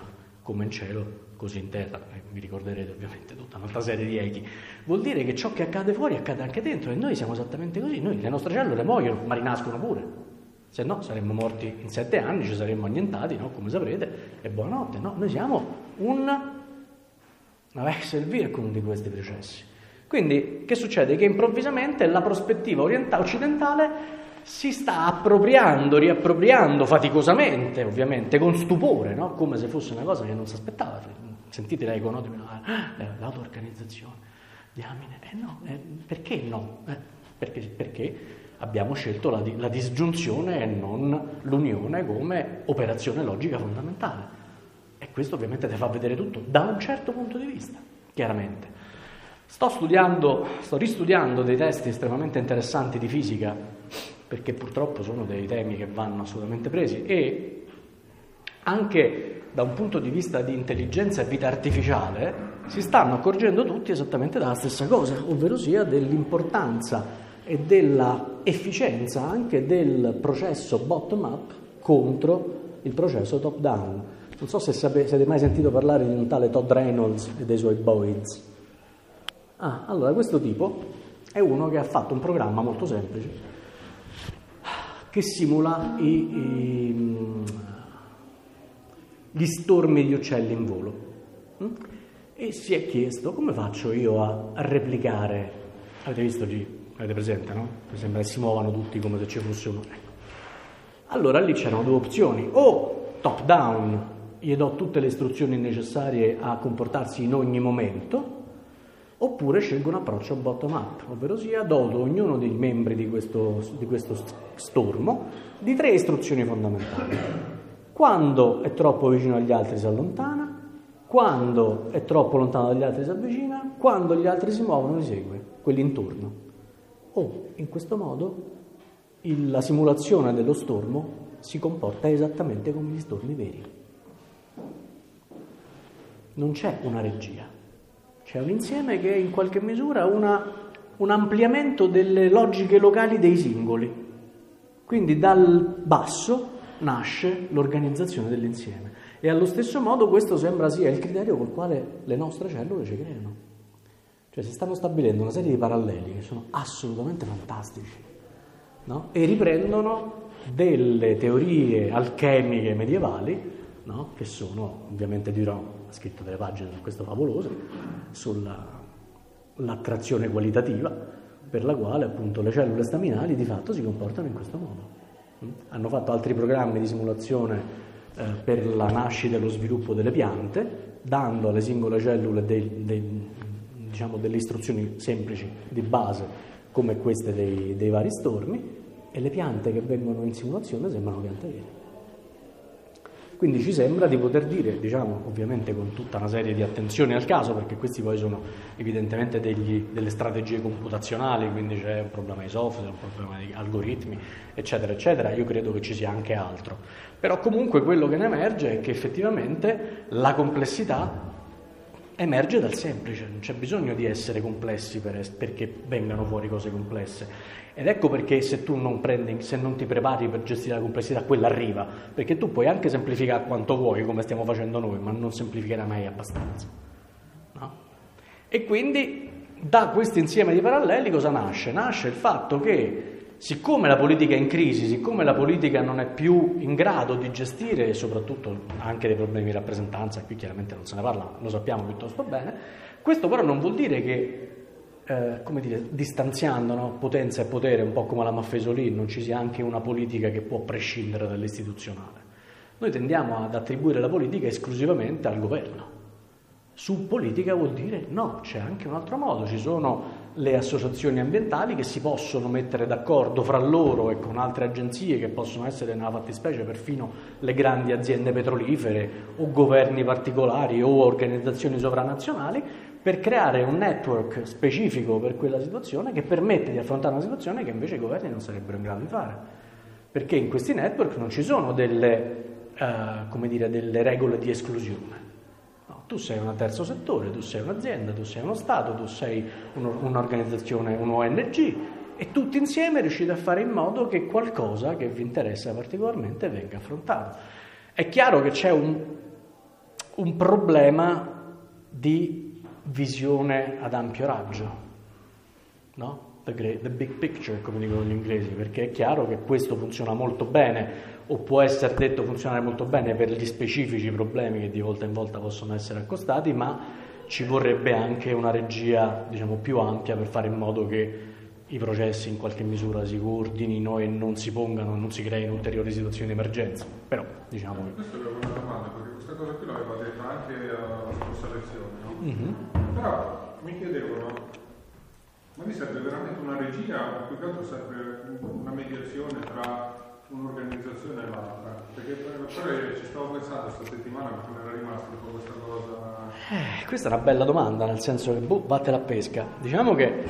come in cielo, così in terra, vi ricorderete ovviamente tutta un'altra serie di echi, vuol dire che ciò che accade fuori accade anche dentro, e noi siamo esattamente così, noi le nostre cellule muoiono, ma rinascono pure, se no saremmo morti in 7 anni, ci saremmo annientati, no? Come saprete, e buonanotte, no? Noi siamo una Wechselwirkung di questi processi. Quindi che succede? Che improvvisamente la prospettiva occidentale si sta riappropriando faticosamente, ovviamente, con stupore, no? Come se fosse una cosa che non si aspettava. Sentite l'ego, no? L'auto-organizzazione, diamine, no, perché no? Perché abbiamo scelto la disgiunzione e non l'unione come operazione logica fondamentale. E questo ovviamente ti fa vedere tutto da un certo punto di vista, chiaramente. Sto ristudiando dei testi estremamente interessanti di fisica, perché purtroppo sono dei temi che vanno assolutamente presi, e anche da un punto di vista di intelligenza e vita artificiale si stanno accorgendo tutti esattamente dalla stessa cosa, ovvero sia dell'importanza e della efficienza anche del processo bottom-up contro il processo top-down. Non so se siete mai sentito parlare di un tale Todd Reynolds e dei suoi Boids. Allora, questo tipo è uno che ha fatto un programma molto semplice che simula gli stormi di uccelli in volo, e si è chiesto: come faccio io a replicare? Avete visto lì? Avete presente, no? Mi sembra che si muovano tutti come se ci fosse uno. Ecco. Allora lì c'erano 2 opzioni: o top down, gli do tutte le istruzioni necessarie a comportarsi in ogni momento, oppure scelgo un approccio bottom up, ovvero sia doto ognuno dei membri di questo stormo di 3 istruzioni fondamentali. Quando è troppo vicino agli altri si allontana, quando è troppo lontano dagli altri si avvicina, quando gli altri si muovono li segue, quelli intorno. In questo modo la simulazione dello stormo si comporta esattamente come gli stormi veri. Non c'è una regia. C'è un insieme che è in qualche misura un ampliamento delle logiche locali dei singoli. Quindi dal basso nasce l'organizzazione dell'insieme. E allo stesso modo questo sembra sia il criterio col quale le nostre cellule ci creano. Cioè si stanno stabilendo una serie di paralleli che sono assolutamente fantastici, no? E riprendono delle teorie alchemiche medievali, no? Che sono, ovviamente dirò, ha scritto delle pagine su questo favolose, sull'attrazione qualitativa, per la quale appunto le cellule staminali di fatto si comportano in questo modo. Hanno fatto altri programmi di simulazione per la nascita e lo sviluppo delle piante, dando alle singole cellule delle istruzioni semplici di base come queste dei vari stormi, e le piante che vengono in simulazione sembrano piante vere. Quindi ci sembra di poter dire, ovviamente con tutta una serie di attenzioni al caso, perché questi poi sono evidentemente delle strategie computazionali, quindi c'è un problema di software, un problema di algoritmi, eccetera, eccetera. Io credo che ci sia anche altro. Però comunque quello che ne emerge è che effettivamente la complessità emerge dal semplice, non c'è bisogno di essere complessi perché vengano fuori cose complesse. Ed ecco perché se non ti prepari per gestire la complessità, quella arriva, perché tu puoi anche semplificare quanto vuoi, come stiamo facendo noi, ma non semplificherai mai abbastanza, no? E quindi da questo insieme di paralleli cosa nasce? Nasce il fatto che, siccome la politica è in crisi, siccome la politica non è più in grado di gestire, e soprattutto anche dei problemi di rappresentanza, qui chiaramente non se ne parla, lo sappiamo piuttosto bene, questo però non vuol dire che distanziando, no, potenza e potere, un po' come la Maffesoli, non ci sia anche una politica che può prescindere dall'istituzionale. Noi tendiamo ad attribuire la politica esclusivamente al governo. Su politica vuol dire no, c'è anche un altro modo, ci sono le associazioni ambientali che si possono mettere d'accordo fra loro e con altre agenzie che possono essere nella fattispecie perfino le grandi aziende petrolifere o governi particolari o organizzazioni sovranazionali, per creare un network specifico per quella situazione che permette di affrontare una situazione che invece i governi non sarebbero in grado di fare, perché in questi network non ci sono delle regole di esclusione. No, tu sei un terzo settore, tu sei un'azienda, tu sei uno Stato, tu sei un'organizzazione, un ONG, e tutti insieme riuscite a fare in modo che qualcosa che vi interessa particolarmente venga affrontato. È chiaro che c'è un problema di visione ad ampio raggio, no? The big picture, come dicono gli inglesi, perché è chiaro che questo funziona molto bene, o può essere detto funzionare molto bene per gli specifici problemi che di volta in volta possono essere accostati, ma ci vorrebbe anche una regia, diciamo, più ampia per fare in modo che i processi in qualche misura si coordinino e non si pongano, non si creino ulteriori situazioni di emergenza. Però, diciamo che... Questa è una domanda, perché questa cosa qui l'aveva detta anche alla scorsa lezione, no? Però mi chiedevo, ma mi serve veramente una regia, più che altro serve una mediazione tra un'organizzazione e l'altra? Perché poi ci stavo pensando questa settimana, perché mi era rimasta un po' questa cosa. Questa è una bella domanda, nel senso che vatte la pesca. Diciamo che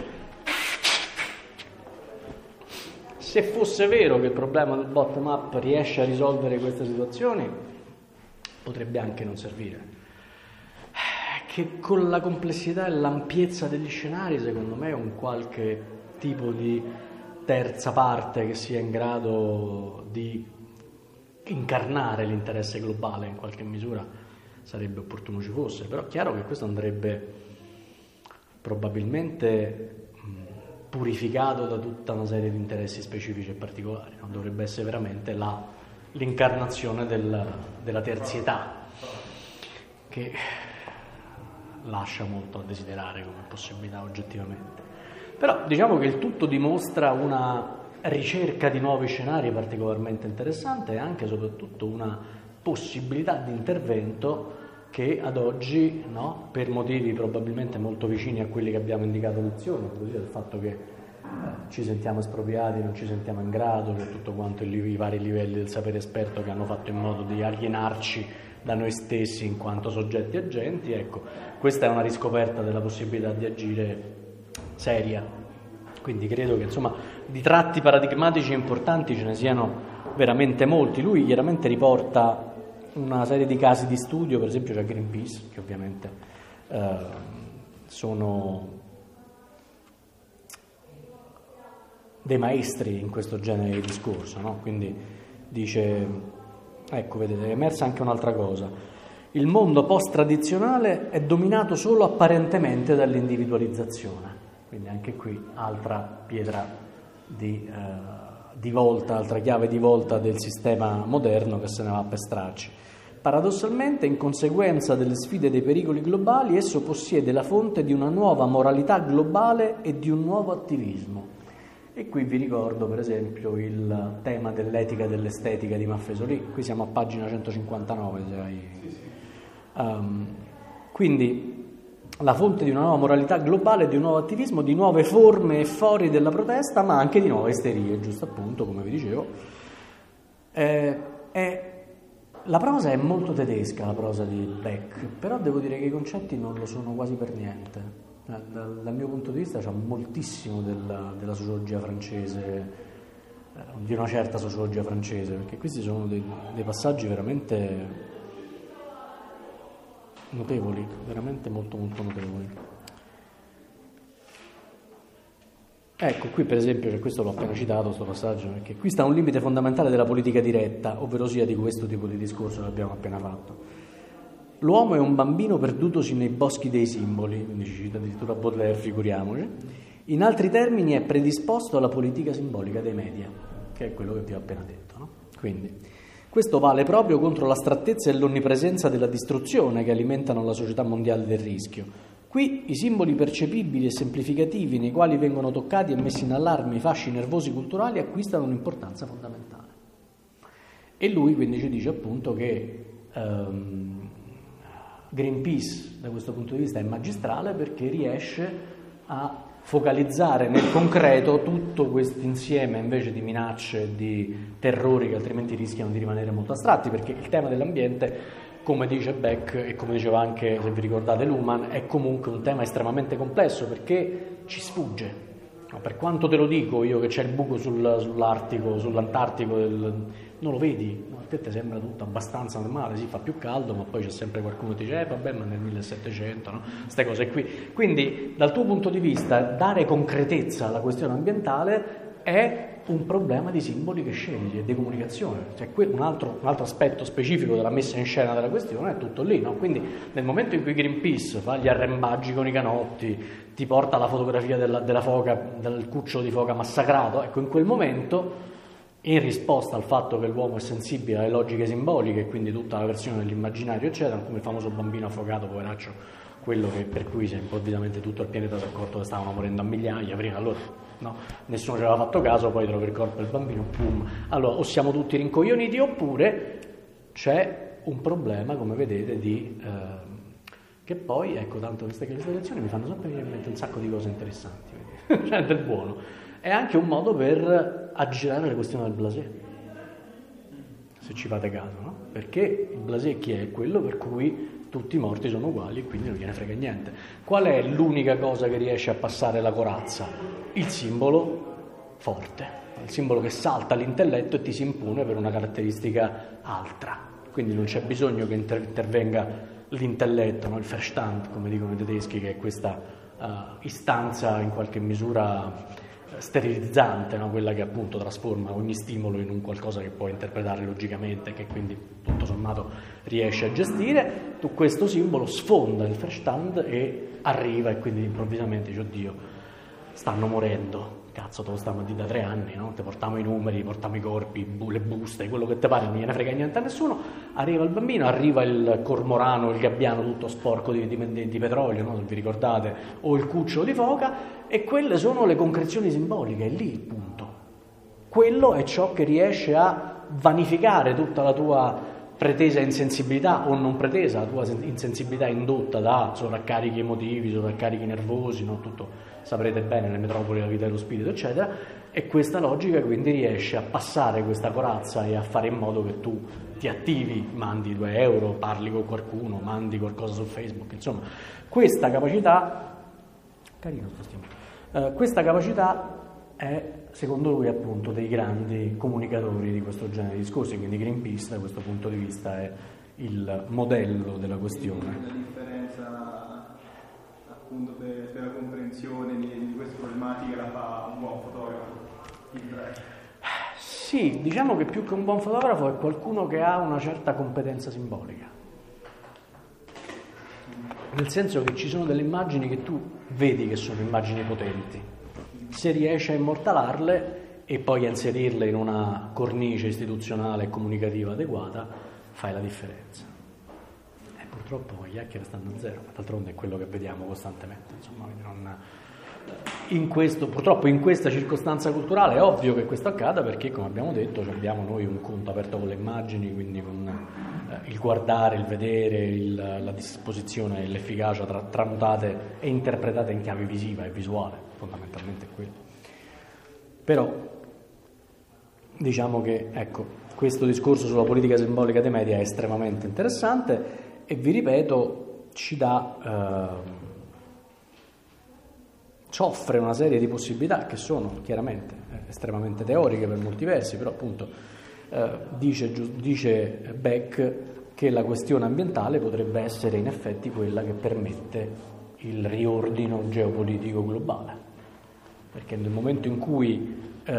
se fosse vero che il problema del bottom up riesce a risolvere queste situazioni, potrebbe anche non servire. Che con la complessità e l'ampiezza degli scenari, secondo me, un qualche tipo di terza parte che sia in grado di incarnare l'interesse globale in qualche misura sarebbe opportuno ci fosse. Però è chiaro che questo andrebbe probabilmente purificato da tutta una serie di interessi specifici e particolari, no? Dovrebbe essere veramente l'incarnazione della terzietà, che lascia molto a desiderare come possibilità oggettivamente. Però diciamo che il tutto dimostra una ricerca di nuovi scenari particolarmente interessante e anche e soprattutto una possibilità di intervento che ad oggi, no, per motivi probabilmente molto vicini a quelli che abbiamo indicato all'inizio, così del fatto che ci sentiamo espropriati, non ci sentiamo in grado, c'è tutto quanto i vari livelli del sapere esperto che hanno fatto in modo di alienarci da noi stessi in quanto soggetti agenti. Ecco, questa è una riscoperta della possibilità di agire seria. Quindi credo che insomma di tratti paradigmatici importanti ce ne siano veramente molti. Lui chiaramente riporta una serie di casi di studio, per esempio c'è Greenpeace, che ovviamente sono dei maestri in questo genere di discorso, no? Quindi dice, ecco, vedete, è emersa anche un'altra cosa: il mondo post-tradizionale è dominato solo apparentemente dall'individualizzazione. Quindi anche qui altra pietra di volta, altra chiave di volta del sistema moderno che se ne va a pestrarci. Paradossalmente, in conseguenza delle sfide dei pericoli globali, esso possiede la fonte di una nuova moralità globale e di un nuovo attivismo. E qui vi ricordo per esempio il tema dell'etica e dell'estetica di Maffesoli. Qui siamo a pagina 159, se hai... quindi la fonte di una nuova moralità globale, di un nuovo attivismo, di nuove forme e fori della protesta, ma anche di nuove isterie, giusto appunto, come vi dicevo. La prosa è molto tedesca, la prosa di Beck, però devo dire che i concetti non lo sono quasi per niente. Dal mio punto di vista c'è moltissimo della sociologia francese, di una certa sociologia francese, perché questi sono dei passaggi veramente notevoli, veramente molto molto notevoli. Ecco, qui per esempio, questo l'ho appena citato, questo passaggio, perché qui sta un limite fondamentale della politica diretta, ovvero sia di questo tipo di discorso che abbiamo appena fatto. L'uomo è un bambino perdutosi nei boschi dei simboli, quindi ci cita addirittura Baudelaire, figuriamoci. In altri termini è predisposto alla politica simbolica dei media, che è quello che vi ho appena detto, no? Quindi questo vale proprio contro l'astrattezza e l'onnipresenza della distruzione che alimentano la società mondiale del rischio. Qui i simboli percepibili e semplificativi nei quali vengono toccati e messi in allarme i fasci nervosi culturali acquistano un'importanza fondamentale. E lui quindi ci dice appunto che Greenpeace da questo punto di vista è magistrale perché riesce a focalizzare nel concreto tutto questo insieme invece di minacce e di terrori che altrimenti rischiano di rimanere molto astratti, perché il tema dell'ambiente, come dice Beck e come diceva anche, se vi ricordate, Luhmann, è comunque un tema estremamente complesso perché ci sfugge. Per quanto te lo dico io che c'è il buco sull'Artico, sull'Antartico, non lo vedi, a te sembra tutto abbastanza normale, sì, fa più caldo, ma poi c'è sempre qualcuno che dice vabbè, ma nel 1700, no? Queste cose qui. Quindi dal tuo punto di vista dare concretezza alla questione ambientale è un problema di simboli che scegli e di comunicazione, cioè un altro aspetto specifico della messa in scena della questione è tutto lì, no? Quindi nel momento in cui Greenpeace fa gli arrembaggi con i canotti, ti porta la fotografia della foca, del cucciolo di foca massacrato, ecco, in quel momento, in risposta al fatto che l'uomo è sensibile alle logiche simboliche e quindi tutta la versione dell'immaginario eccetera, come il famoso bambino affogato, poveraccio, quello per cui improvvisamente tutto il pianeta si è accorto che stavano morendo a migliaia, prima allora no, nessuno ci aveva fatto caso, poi trova il corpo del bambino, boom. Allora o siamo tutti rincoglioniti oppure c'è un problema, come vedete, che poi, ecco, tanto queste lezioni mi fanno sempre venire in mente un sacco di cose interessanti, cioè del buono. È anche un modo per aggirare la questione del blasé, se ci fate caso, no? Perché il blasé chi è? Quello per cui tutti i morti sono uguali e quindi non gliene frega niente. Qual è l'unica cosa che riesce a passare la corazza? Il simbolo forte, il simbolo che salta l'intelletto e ti si impone per una caratteristica altra. Quindi non c'è bisogno che intervenga l'intelletto, no? Il Verstand, come dicono i tedeschi, che è questa istanza in qualche misura sterilizzante, no? Quella che appunto trasforma ogni stimolo in un qualcosa che puoi interpretare logicamente e che quindi tutto sommato riesce a gestire. Tu questo simbolo sfonda il Verstand e arriva e quindi improvvisamente dici oddio, stanno morendo, cazzo te lo stiamo a dire da 3 anni, no? Te portiamo i numeri, portiamo i corpi, le buste, quello che te pare, non gliene frega niente a nessuno. Arriva il bambino, arriva il cormorano, il gabbiano tutto sporco di petrolio, no? Se vi ricordate, o il cucciolo di foca, e quelle sono le concrezioni simboliche, è lì il punto. Quello è ciò che riesce a vanificare tutta la tua pretesa insensibilità o non pretesa, la tua insensibilità indotta da sovraccarichi emotivi, sovraccarichi nervosi, no? Tutto saprete bene, le metropoli, la vita dello spirito, eccetera, e questa logica quindi riesce a passare questa corazza e a fare in modo che tu ti attivi, mandi 2 euro, parli con qualcuno, mandi qualcosa su Facebook, insomma, questa capacità, carino sto stimolo, questa capacità è, secondo lui, appunto, dei grandi comunicatori di questo genere di discorsi, quindi Greenpeace da questo punto di vista è il modello della questione. La differenza appunto per la comprensione di queste problematiche la fa un buon fotografo? Sì, diciamo che più che un buon fotografo è qualcuno che ha una certa competenza simbolica, nel senso che ci sono delle immagini che tu vedi che sono immagini potenti, se riesci a immortalarle e poi a inserirle in una cornice istituzionale e comunicativa adeguata, fai la differenza. E purtroppo gli hacker stanno a zero, d'altronde è quello che vediamo costantemente, insomma, purtroppo in questa circostanza culturale è ovvio che questo accada perché, come abbiamo detto, abbiamo noi un conto aperto con le immagini, quindi con il guardare, il vedere, la disposizione e l'efficacia tramutate e interpretate in chiave visiva e visuale, fondamentalmente è quello. Però diciamo che, ecco, questo discorso sulla politica simbolica dei media è estremamente interessante e, vi ripeto, ci offre una serie di possibilità che sono chiaramente estremamente teoriche per molti versi, però appunto dice Beck che la questione ambientale potrebbe essere in effetti quella che permette il riordino geopolitico globale, perché nel momento in cui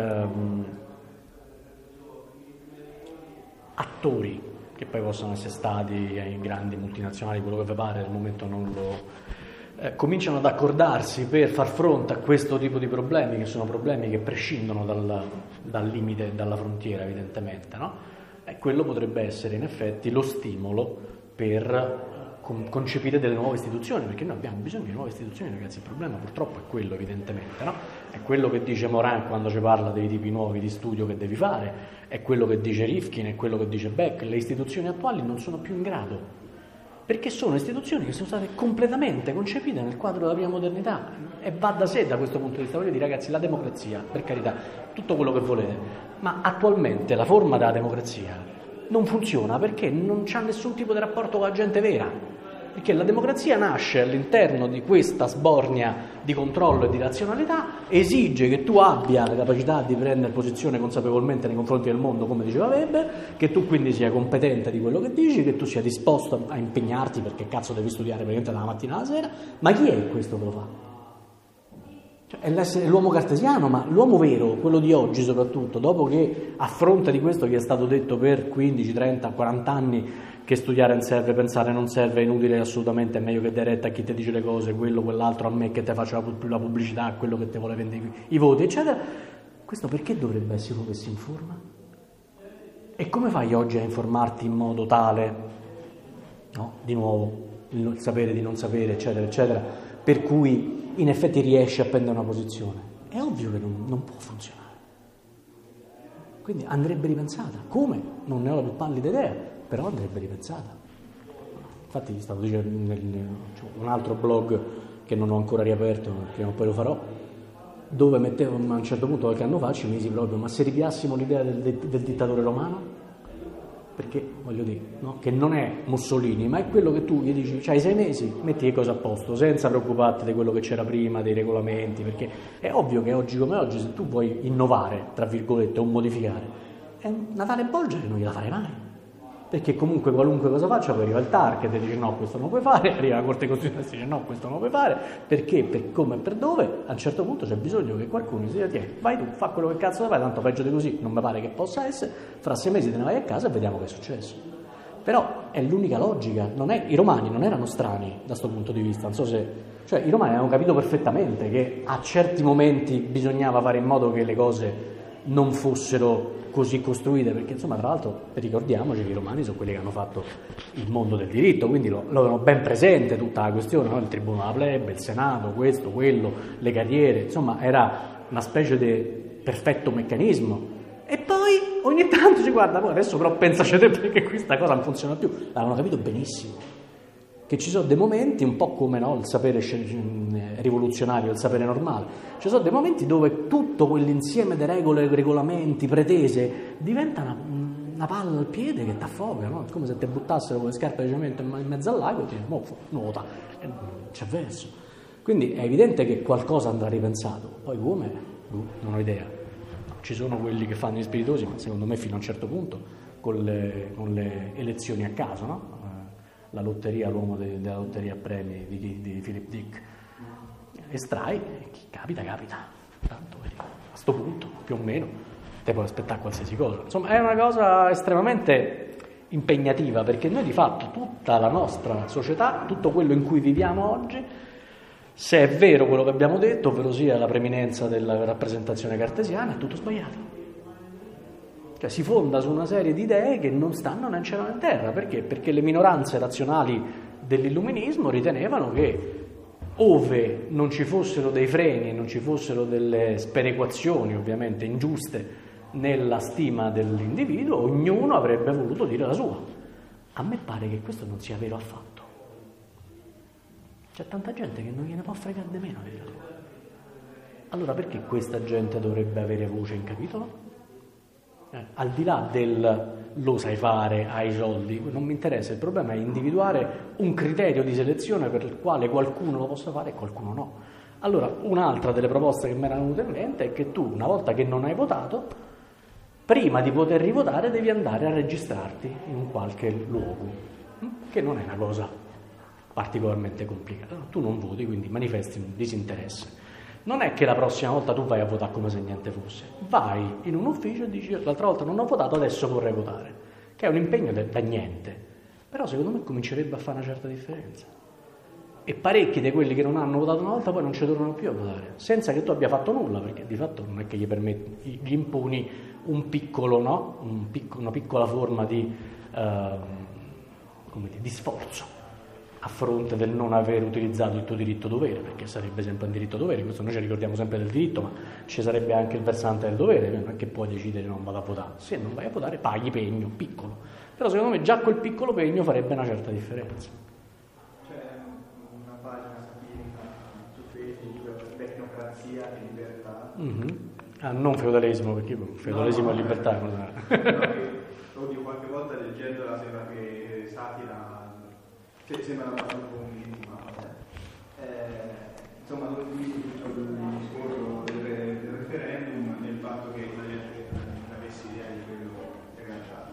attori, che poi possono essere stati grandi multinazionali, quello che vi pare, al momento non lo cominciano ad accordarsi per far fronte a questo tipo di problemi, che sono problemi che prescindono dal limite, dalla frontiera, evidentemente, no? E quello potrebbe essere in effetti lo stimolo per concepire delle nuove istituzioni, perché noi abbiamo bisogno di nuove istituzioni, ragazzi. Il problema purtroppo è quello, evidentemente, no? È quello che dice Morin quando ci parla dei tipi nuovi di studio che devi fare, è quello che dice Rifkin, è quello che dice Beck. Le istituzioni attuali non sono più in grado, perché sono istituzioni che sono state completamente concepite nel quadro della prima modernità, e va da sé da questo punto di vista. Voglio dire, ragazzi, la democrazia, per carità, tutto quello che volete, ma attualmente la forma della democrazia non funziona perché non c'ha nessun tipo di rapporto con la gente vera, perché la democrazia nasce all'interno di questa sbornia di controllo e di razionalità, esige che tu abbia la capacità di prendere posizione consapevolmente nei confronti del mondo, come diceva Weber, che tu quindi sia competente di quello che dici, che tu sia disposto a impegnarti, perché cazzo devi studiare praticamente dalla mattina alla sera. Ma chi è questo che lo fa? Cioè, è l'uomo cartesiano, ma l'uomo vero, quello di oggi soprattutto, dopo che a fronte di questo che è stato detto per 15, 30, 40 anni, che studiare non serve, pensare non serve, è inutile assolutamente, è meglio che dai retta a chi ti dice le cose, quello, quell'altro, a me che te faccia più la pubblicità, quello che te vuole vendere i voti, eccetera. Questo perché dovrebbe essere uno che si informa? E come fai oggi a informarti in modo tale, no? Di nuovo, il sapere di non sapere, eccetera, eccetera, per cui in effetti riesci a prendere una posizione? È ovvio che non può funzionare. Quindi andrebbe ripensata. Come? Non ne ho la più pallida idea, però andrebbe ripensata. Infatti stavo dicendo un altro blog che non ho ancora riaperto, prima o poi lo farò, dove mettevo a un certo punto, qualche anno fa, ci misi proprio, ma se ripiassimo l'idea del dittatore romano? Perché, voglio dire, no? Che non è Mussolini, ma è quello che tu gli dici, c'hai 6 mesi, metti le cose a posto, senza preoccuparti di quello che c'era prima, dei regolamenti, perché è ovvio che oggi come oggi, se tu vuoi innovare, tra virgolette, o modificare, è Natale e Bolgere non gliela farei mai. Perché comunque qualunque cosa faccia, poi arriva il TAR che ti dice no, questo non puoi fare, arriva la Corte Costituzionale e dice no, questo non puoi fare, perché, per come e per dove, a un certo punto c'è bisogno che qualcuno si dica vai tu, fa quello che cazzo ti fai, tanto peggio di così non mi pare che possa essere, fra 6 mesi te ne vai a casa e vediamo che è successo. Però è l'unica logica, i romani non erano strani da questo punto di vista, non so se... Cioè i romani avevano capito perfettamente che a certi momenti bisognava fare in modo che le cose non fossero così costruite, perché insomma tra l'altro ricordiamoci che i romani sono quelli che hanno fatto il mondo del diritto, quindi lo avevano ben presente tutta la questione, no? Il tribunale plebe, il senato, questo, quello, le carriere, insomma era una specie di perfetto meccanismo. E poi ogni tanto ci guarda, poi adesso però pensaci te perché questa cosa non funziona più, l'avevano capito benissimo. Che ci sono dei momenti, un po' come no, il sapere rivoluzionario, il sapere normale, ci sono dei momenti dove tutto quell'insieme di regole, regolamenti, pretese diventa una palla al piede che ti affoga, no? È come se ti buttassero con le scarpe di cemento in mezzo al lago e ti dici, nuota, c'è verso. Quindi è evidente che qualcosa andrà ripensato, poi come? Non ho idea. Ci sono quelli che fanno gli spiritosi, ma secondo me fino a un certo punto, con le elezioni a caso, no? La lotteria, l'uomo della lotteria a premi di Philip Dick, estrai, chi capita, tanto a sto punto, più o meno, te puoi aspettare qualsiasi cosa. Insomma, è una cosa estremamente impegnativa, perché noi di fatto tutta la nostra società, tutto quello in cui viviamo oggi, se è vero quello che abbiamo detto, ovvero sia la preminenza della rappresentazione cartesiana, è tutto sbagliato. Cioè si fonda su una serie di idee che non stanno né in cielo né in terra. Perché? Perché le minoranze razionali dell'illuminismo ritenevano che ove non ci fossero dei freni e non ci fossero delle sperequazioni ovviamente ingiuste nella stima dell'individuo, ognuno avrebbe voluto dire la sua. A me pare che questo non sia vero affatto. C'è tanta gente che non gliene può fregare di meno dire la sua. Allora perché questa gente dovrebbe avere voce in capitolo? Al di là del lo sai fare, hai i soldi, non mi interessa, il problema è individuare un criterio di selezione per il quale qualcuno lo possa fare e qualcuno no. Allora, un'altra delle proposte che mi era venuta in mente è che tu, una volta che non hai votato, prima di poter rivotare devi andare a registrarti in un qualche luogo, che non è una cosa particolarmente complicata. Tu non voti, quindi manifesti un disinteresse. Non è che la prossima volta tu vai a votare come se niente fosse, vai in un ufficio e dici l'altra volta non ho votato, adesso vorrei votare, che è un impegno da niente, però secondo me comincerebbe a fare una certa differenza. E parecchi di quelli che non hanno votato una volta poi non ci tornano più a votare, senza che tu abbia fatto nulla, perché di fatto non è che gli imponi un piccolo, no? Una piccola forma di sforzo a fronte del non aver utilizzato il tuo diritto-dovere, perché sarebbe sempre un diritto-dovere, questo noi ci ricordiamo sempre del diritto, ma ci sarebbe anche il versante del dovere, non è che puoi decidere non vado a votare, se non vai a votare paghi pegno, piccolo, però secondo me già quel piccolo pegno farebbe una certa differenza. C'è una pagina satirica su Facebook, tecnocrazia e libertà. Non feudalesimo, perché feudalesimo e libertà. Oddio, qualche volta leggendola sembra che satira. Sembra abbastanza convinti, ma insomma dove finisce tutto il discorso del referendum nel fatto che la gente non avesse idea di quello che in realtà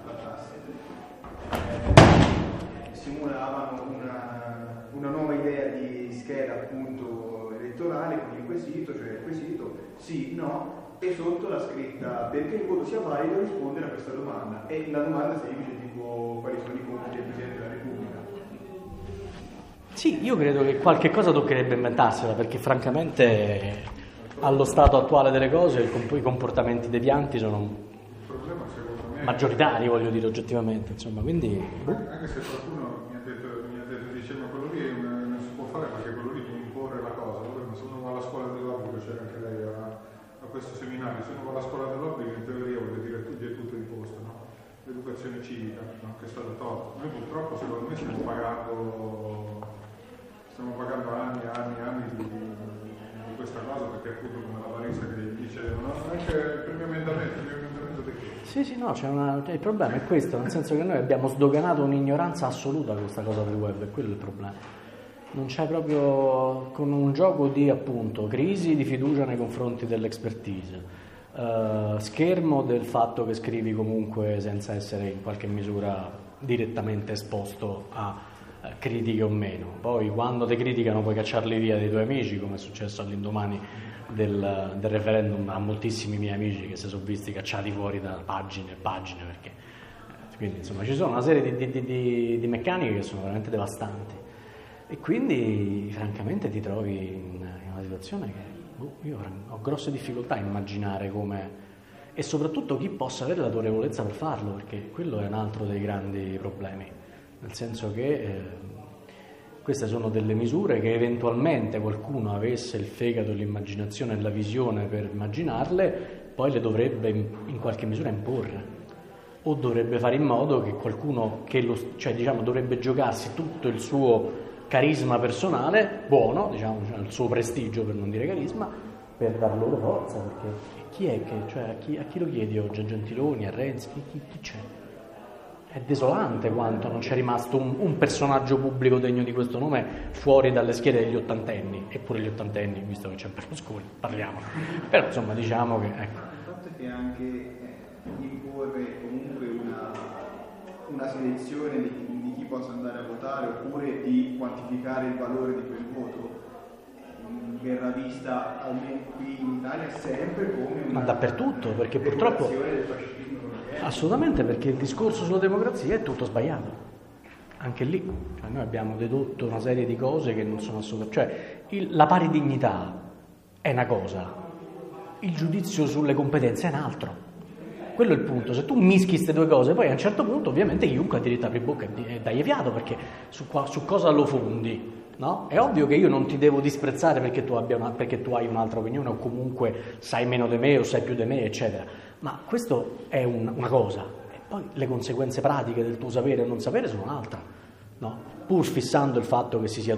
trattasse. Simulavano una nuova idea di scheda appunto elettorale, quindi quesito, cioè il quesito sì, no, e sotto la scritta perché il voto sia valido rispondere a questa domanda, e la domanda semplice tipo quali sono i compiti del Presidente della Repubblica. Sì, io credo che qualche cosa toccherebbe inventarsela, perché francamente allo stato attuale delle cose i comportamenti devianti sono maggioritari, voglio dire, oggettivamente, insomma, quindi... Anche se qualcuno mi ha detto diceva quello lì non si può fare perché quello lì può imporre la cosa, ma se uno va alla scuola dell'obbligo, c'era anche lei a questo seminario, se uno va alla scuola dell'obbligo in teoria vuol dire tutti e tutto di posto, no? L'educazione civica, no? Che è stata tolta. Noi purtroppo secondo me stiamo pagando anni di questa cosa, perché appunto come la Marisa che dicevano, anche il primo emendamento Sì, no, il problema è questo, nel senso che noi abbiamo sdoganato un'ignoranza assoluta con questa cosa del web, è quello il problema. Non c'è proprio, con un gioco di appunto crisi di fiducia nei confronti dell'expertise, schermo del fatto che scrivi comunque senza essere in qualche misura direttamente esposto a critiche o meno. Poi quando ti criticano puoi cacciarli via dai tuoi amici, come è successo all'indomani del referendum a moltissimi miei amici che si sono visti cacciati fuori da pagine e pagine, perché quindi insomma ci sono una serie di meccaniche che sono veramente devastanti, e quindi francamente ti trovi in una situazione che io ho grosse difficoltà a immaginare come, e soprattutto chi possa avere l'autorevolezza per farlo, perché quello è un altro dei grandi problemi, nel senso che queste sono delle misure che eventualmente qualcuno avesse il fegato, l'immaginazione e la visione per immaginarle, poi le dovrebbe in qualche misura imporre, o dovrebbe fare in modo che qualcuno dovrebbe giocarsi tutto il suo carisma personale, buono, il suo prestigio per non dire carisma, per dar loro forza, perché chi è che, a chi lo chiedi oggi? A Gentiloni, a Renzi, chi c'è? È desolante quanto non c'è rimasto un personaggio pubblico degno di questo nome fuori dalle schiere degli ottantenni, eppure gli ottantenni, visto che c'è Berlusconi, parliamo. Però insomma diciamo che... Ecco. Il fatto è che anche imporre comunque una selezione di chi possa andare a votare, oppure di quantificare il valore di quel voto, verrà vista almeno qui in Italia sempre come una... Ma dappertutto, perché purtroppo... del fascismo. Assolutamente, perché il discorso sulla democrazia è tutto sbagliato, anche lì, noi abbiamo dedotto una serie di cose che non sono assolutamente, la pari dignità è una cosa, il giudizio sulle competenze è un altro, quello è il punto. Se tu mischi queste due cose, poi a un certo punto ovviamente chiunque ha diritto a aprire bocca e dai fiato, perché su cosa lo fondi? No? È ovvio che io non ti devo disprezzare perché tu hai un'altra opinione, o comunque sai meno di me o sai più di me, eccetera. Ma questo è una cosa, e poi le conseguenze pratiche del tuo sapere o non sapere sono un'altra, no? Pur fissando il fatto che si sia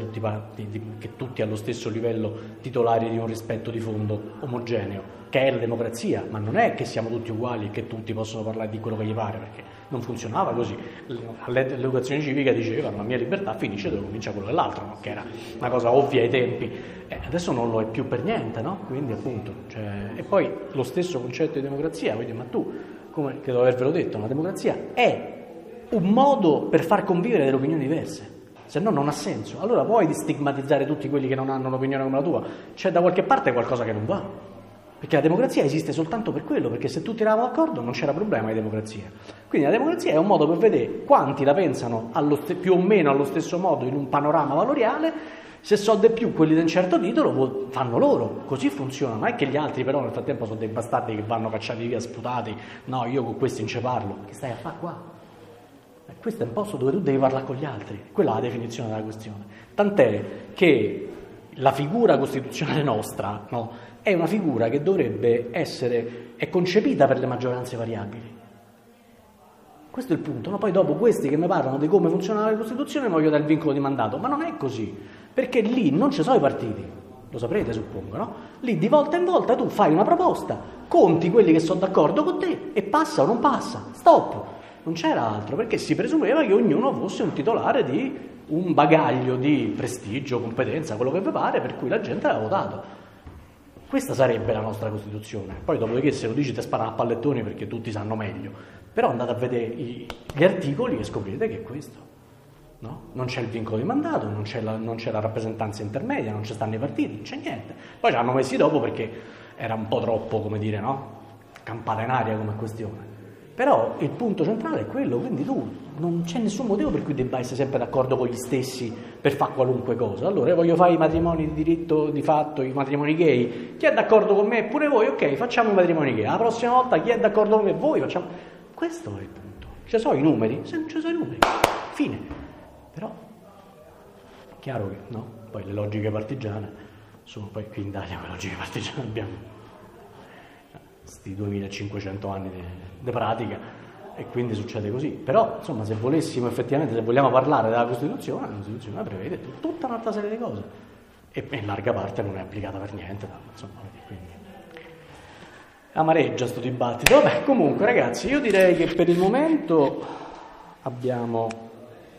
tutti allo stesso livello titolari di un rispetto di fondo omogeneo, che è la democrazia, ma non è che siamo tutti uguali e che tutti possono parlare di quello che gli pare, perché non funzionava così. L'educazione civica diceva la mia libertà finisce dove comincia quello dell'altro, no? Che era una cosa ovvia ai tempi, adesso non lo è più per niente, no? Quindi appunto, e poi lo stesso concetto di democrazia, quindi, ma tu, come credo di avervelo detto, la democrazia è un modo per far convivere delle opinioni diverse, se no non ha senso. Allora puoi stigmatizzare tutti quelli che non hanno un'opinione come la tua, c'è da qualche parte qualcosa che non va, perché la democrazia esiste soltanto per quello, perché se tutti eravamo d'accordo non c'era problema di democrazia. Quindi la democrazia è un modo per vedere quanti la pensano più o meno allo stesso modo in un panorama valoriale. Se so di più quelli di un certo titolo fanno loro, così funziona. Non è che gli altri però nel frattempo sono dei bastardi che vanno cacciati via, sputati, no, io con questi non ci parlo, che stai a fare qua? Questo è un posto dove tu devi parlare con gli altri, quella è la definizione della questione. Tant'è che la figura costituzionale nostra, no, è una figura che dovrebbe è concepita per le maggioranze variabili. Questo è il punto, no? Poi dopo questi che mi parlano di come funziona la Costituzione voglio dare il vincolo di mandato, ma non è così, perché lì non ci sono i partiti, lo saprete suppongo, no? Lì di volta in volta tu fai una proposta, conti quelli che sono d'accordo con te e passa o non passa, stop. Non c'era altro, perché si presumeva che ognuno fosse un titolare di un bagaglio di prestigio, competenza, quello che vi pare, per cui la gente aveva votato. Questa sarebbe la nostra Costituzione. Poi dopodiché se lo dici ti sparano a pallettoni perché tutti sanno meglio. Però andate a vedere gli articoli e scoprite che è questo. no? Non c'è il vincolo di mandato, non c'è la rappresentanza intermedia, non ci stanno i partiti, non c'è niente. Poi ci hanno messi dopo perché era un po' troppo, come dire, no? Campata in aria come questione. Però il punto centrale è quello, quindi tu non c'è nessun motivo per cui debba essere sempre d'accordo con gli stessi per fare qualunque cosa. Allora io voglio fare i matrimoni di diritto di fatto, i matrimoni gay, chi è d'accordo con me? Pure voi, ok, facciamo i matrimoni gay. La prossima volta chi è d'accordo con me? Voi, facciamo. Questo è il punto. Ci sono i numeri? Se non ci sono i numeri, fine. Però è chiaro che no, poi le logiche partigiane sono poi qui in Italia, le logiche partigiane abbiamo questi 2500 anni di pratica e quindi succede così. Però insomma, se volessimo effettivamente, se vogliamo parlare della Costituzione, la Costituzione prevede tutta un'altra serie di cose e in larga parte non è applicata per niente, insomma, quindi amareggia sto dibattito. Vabbè, comunque ragazzi, io direi che per il momento abbiamo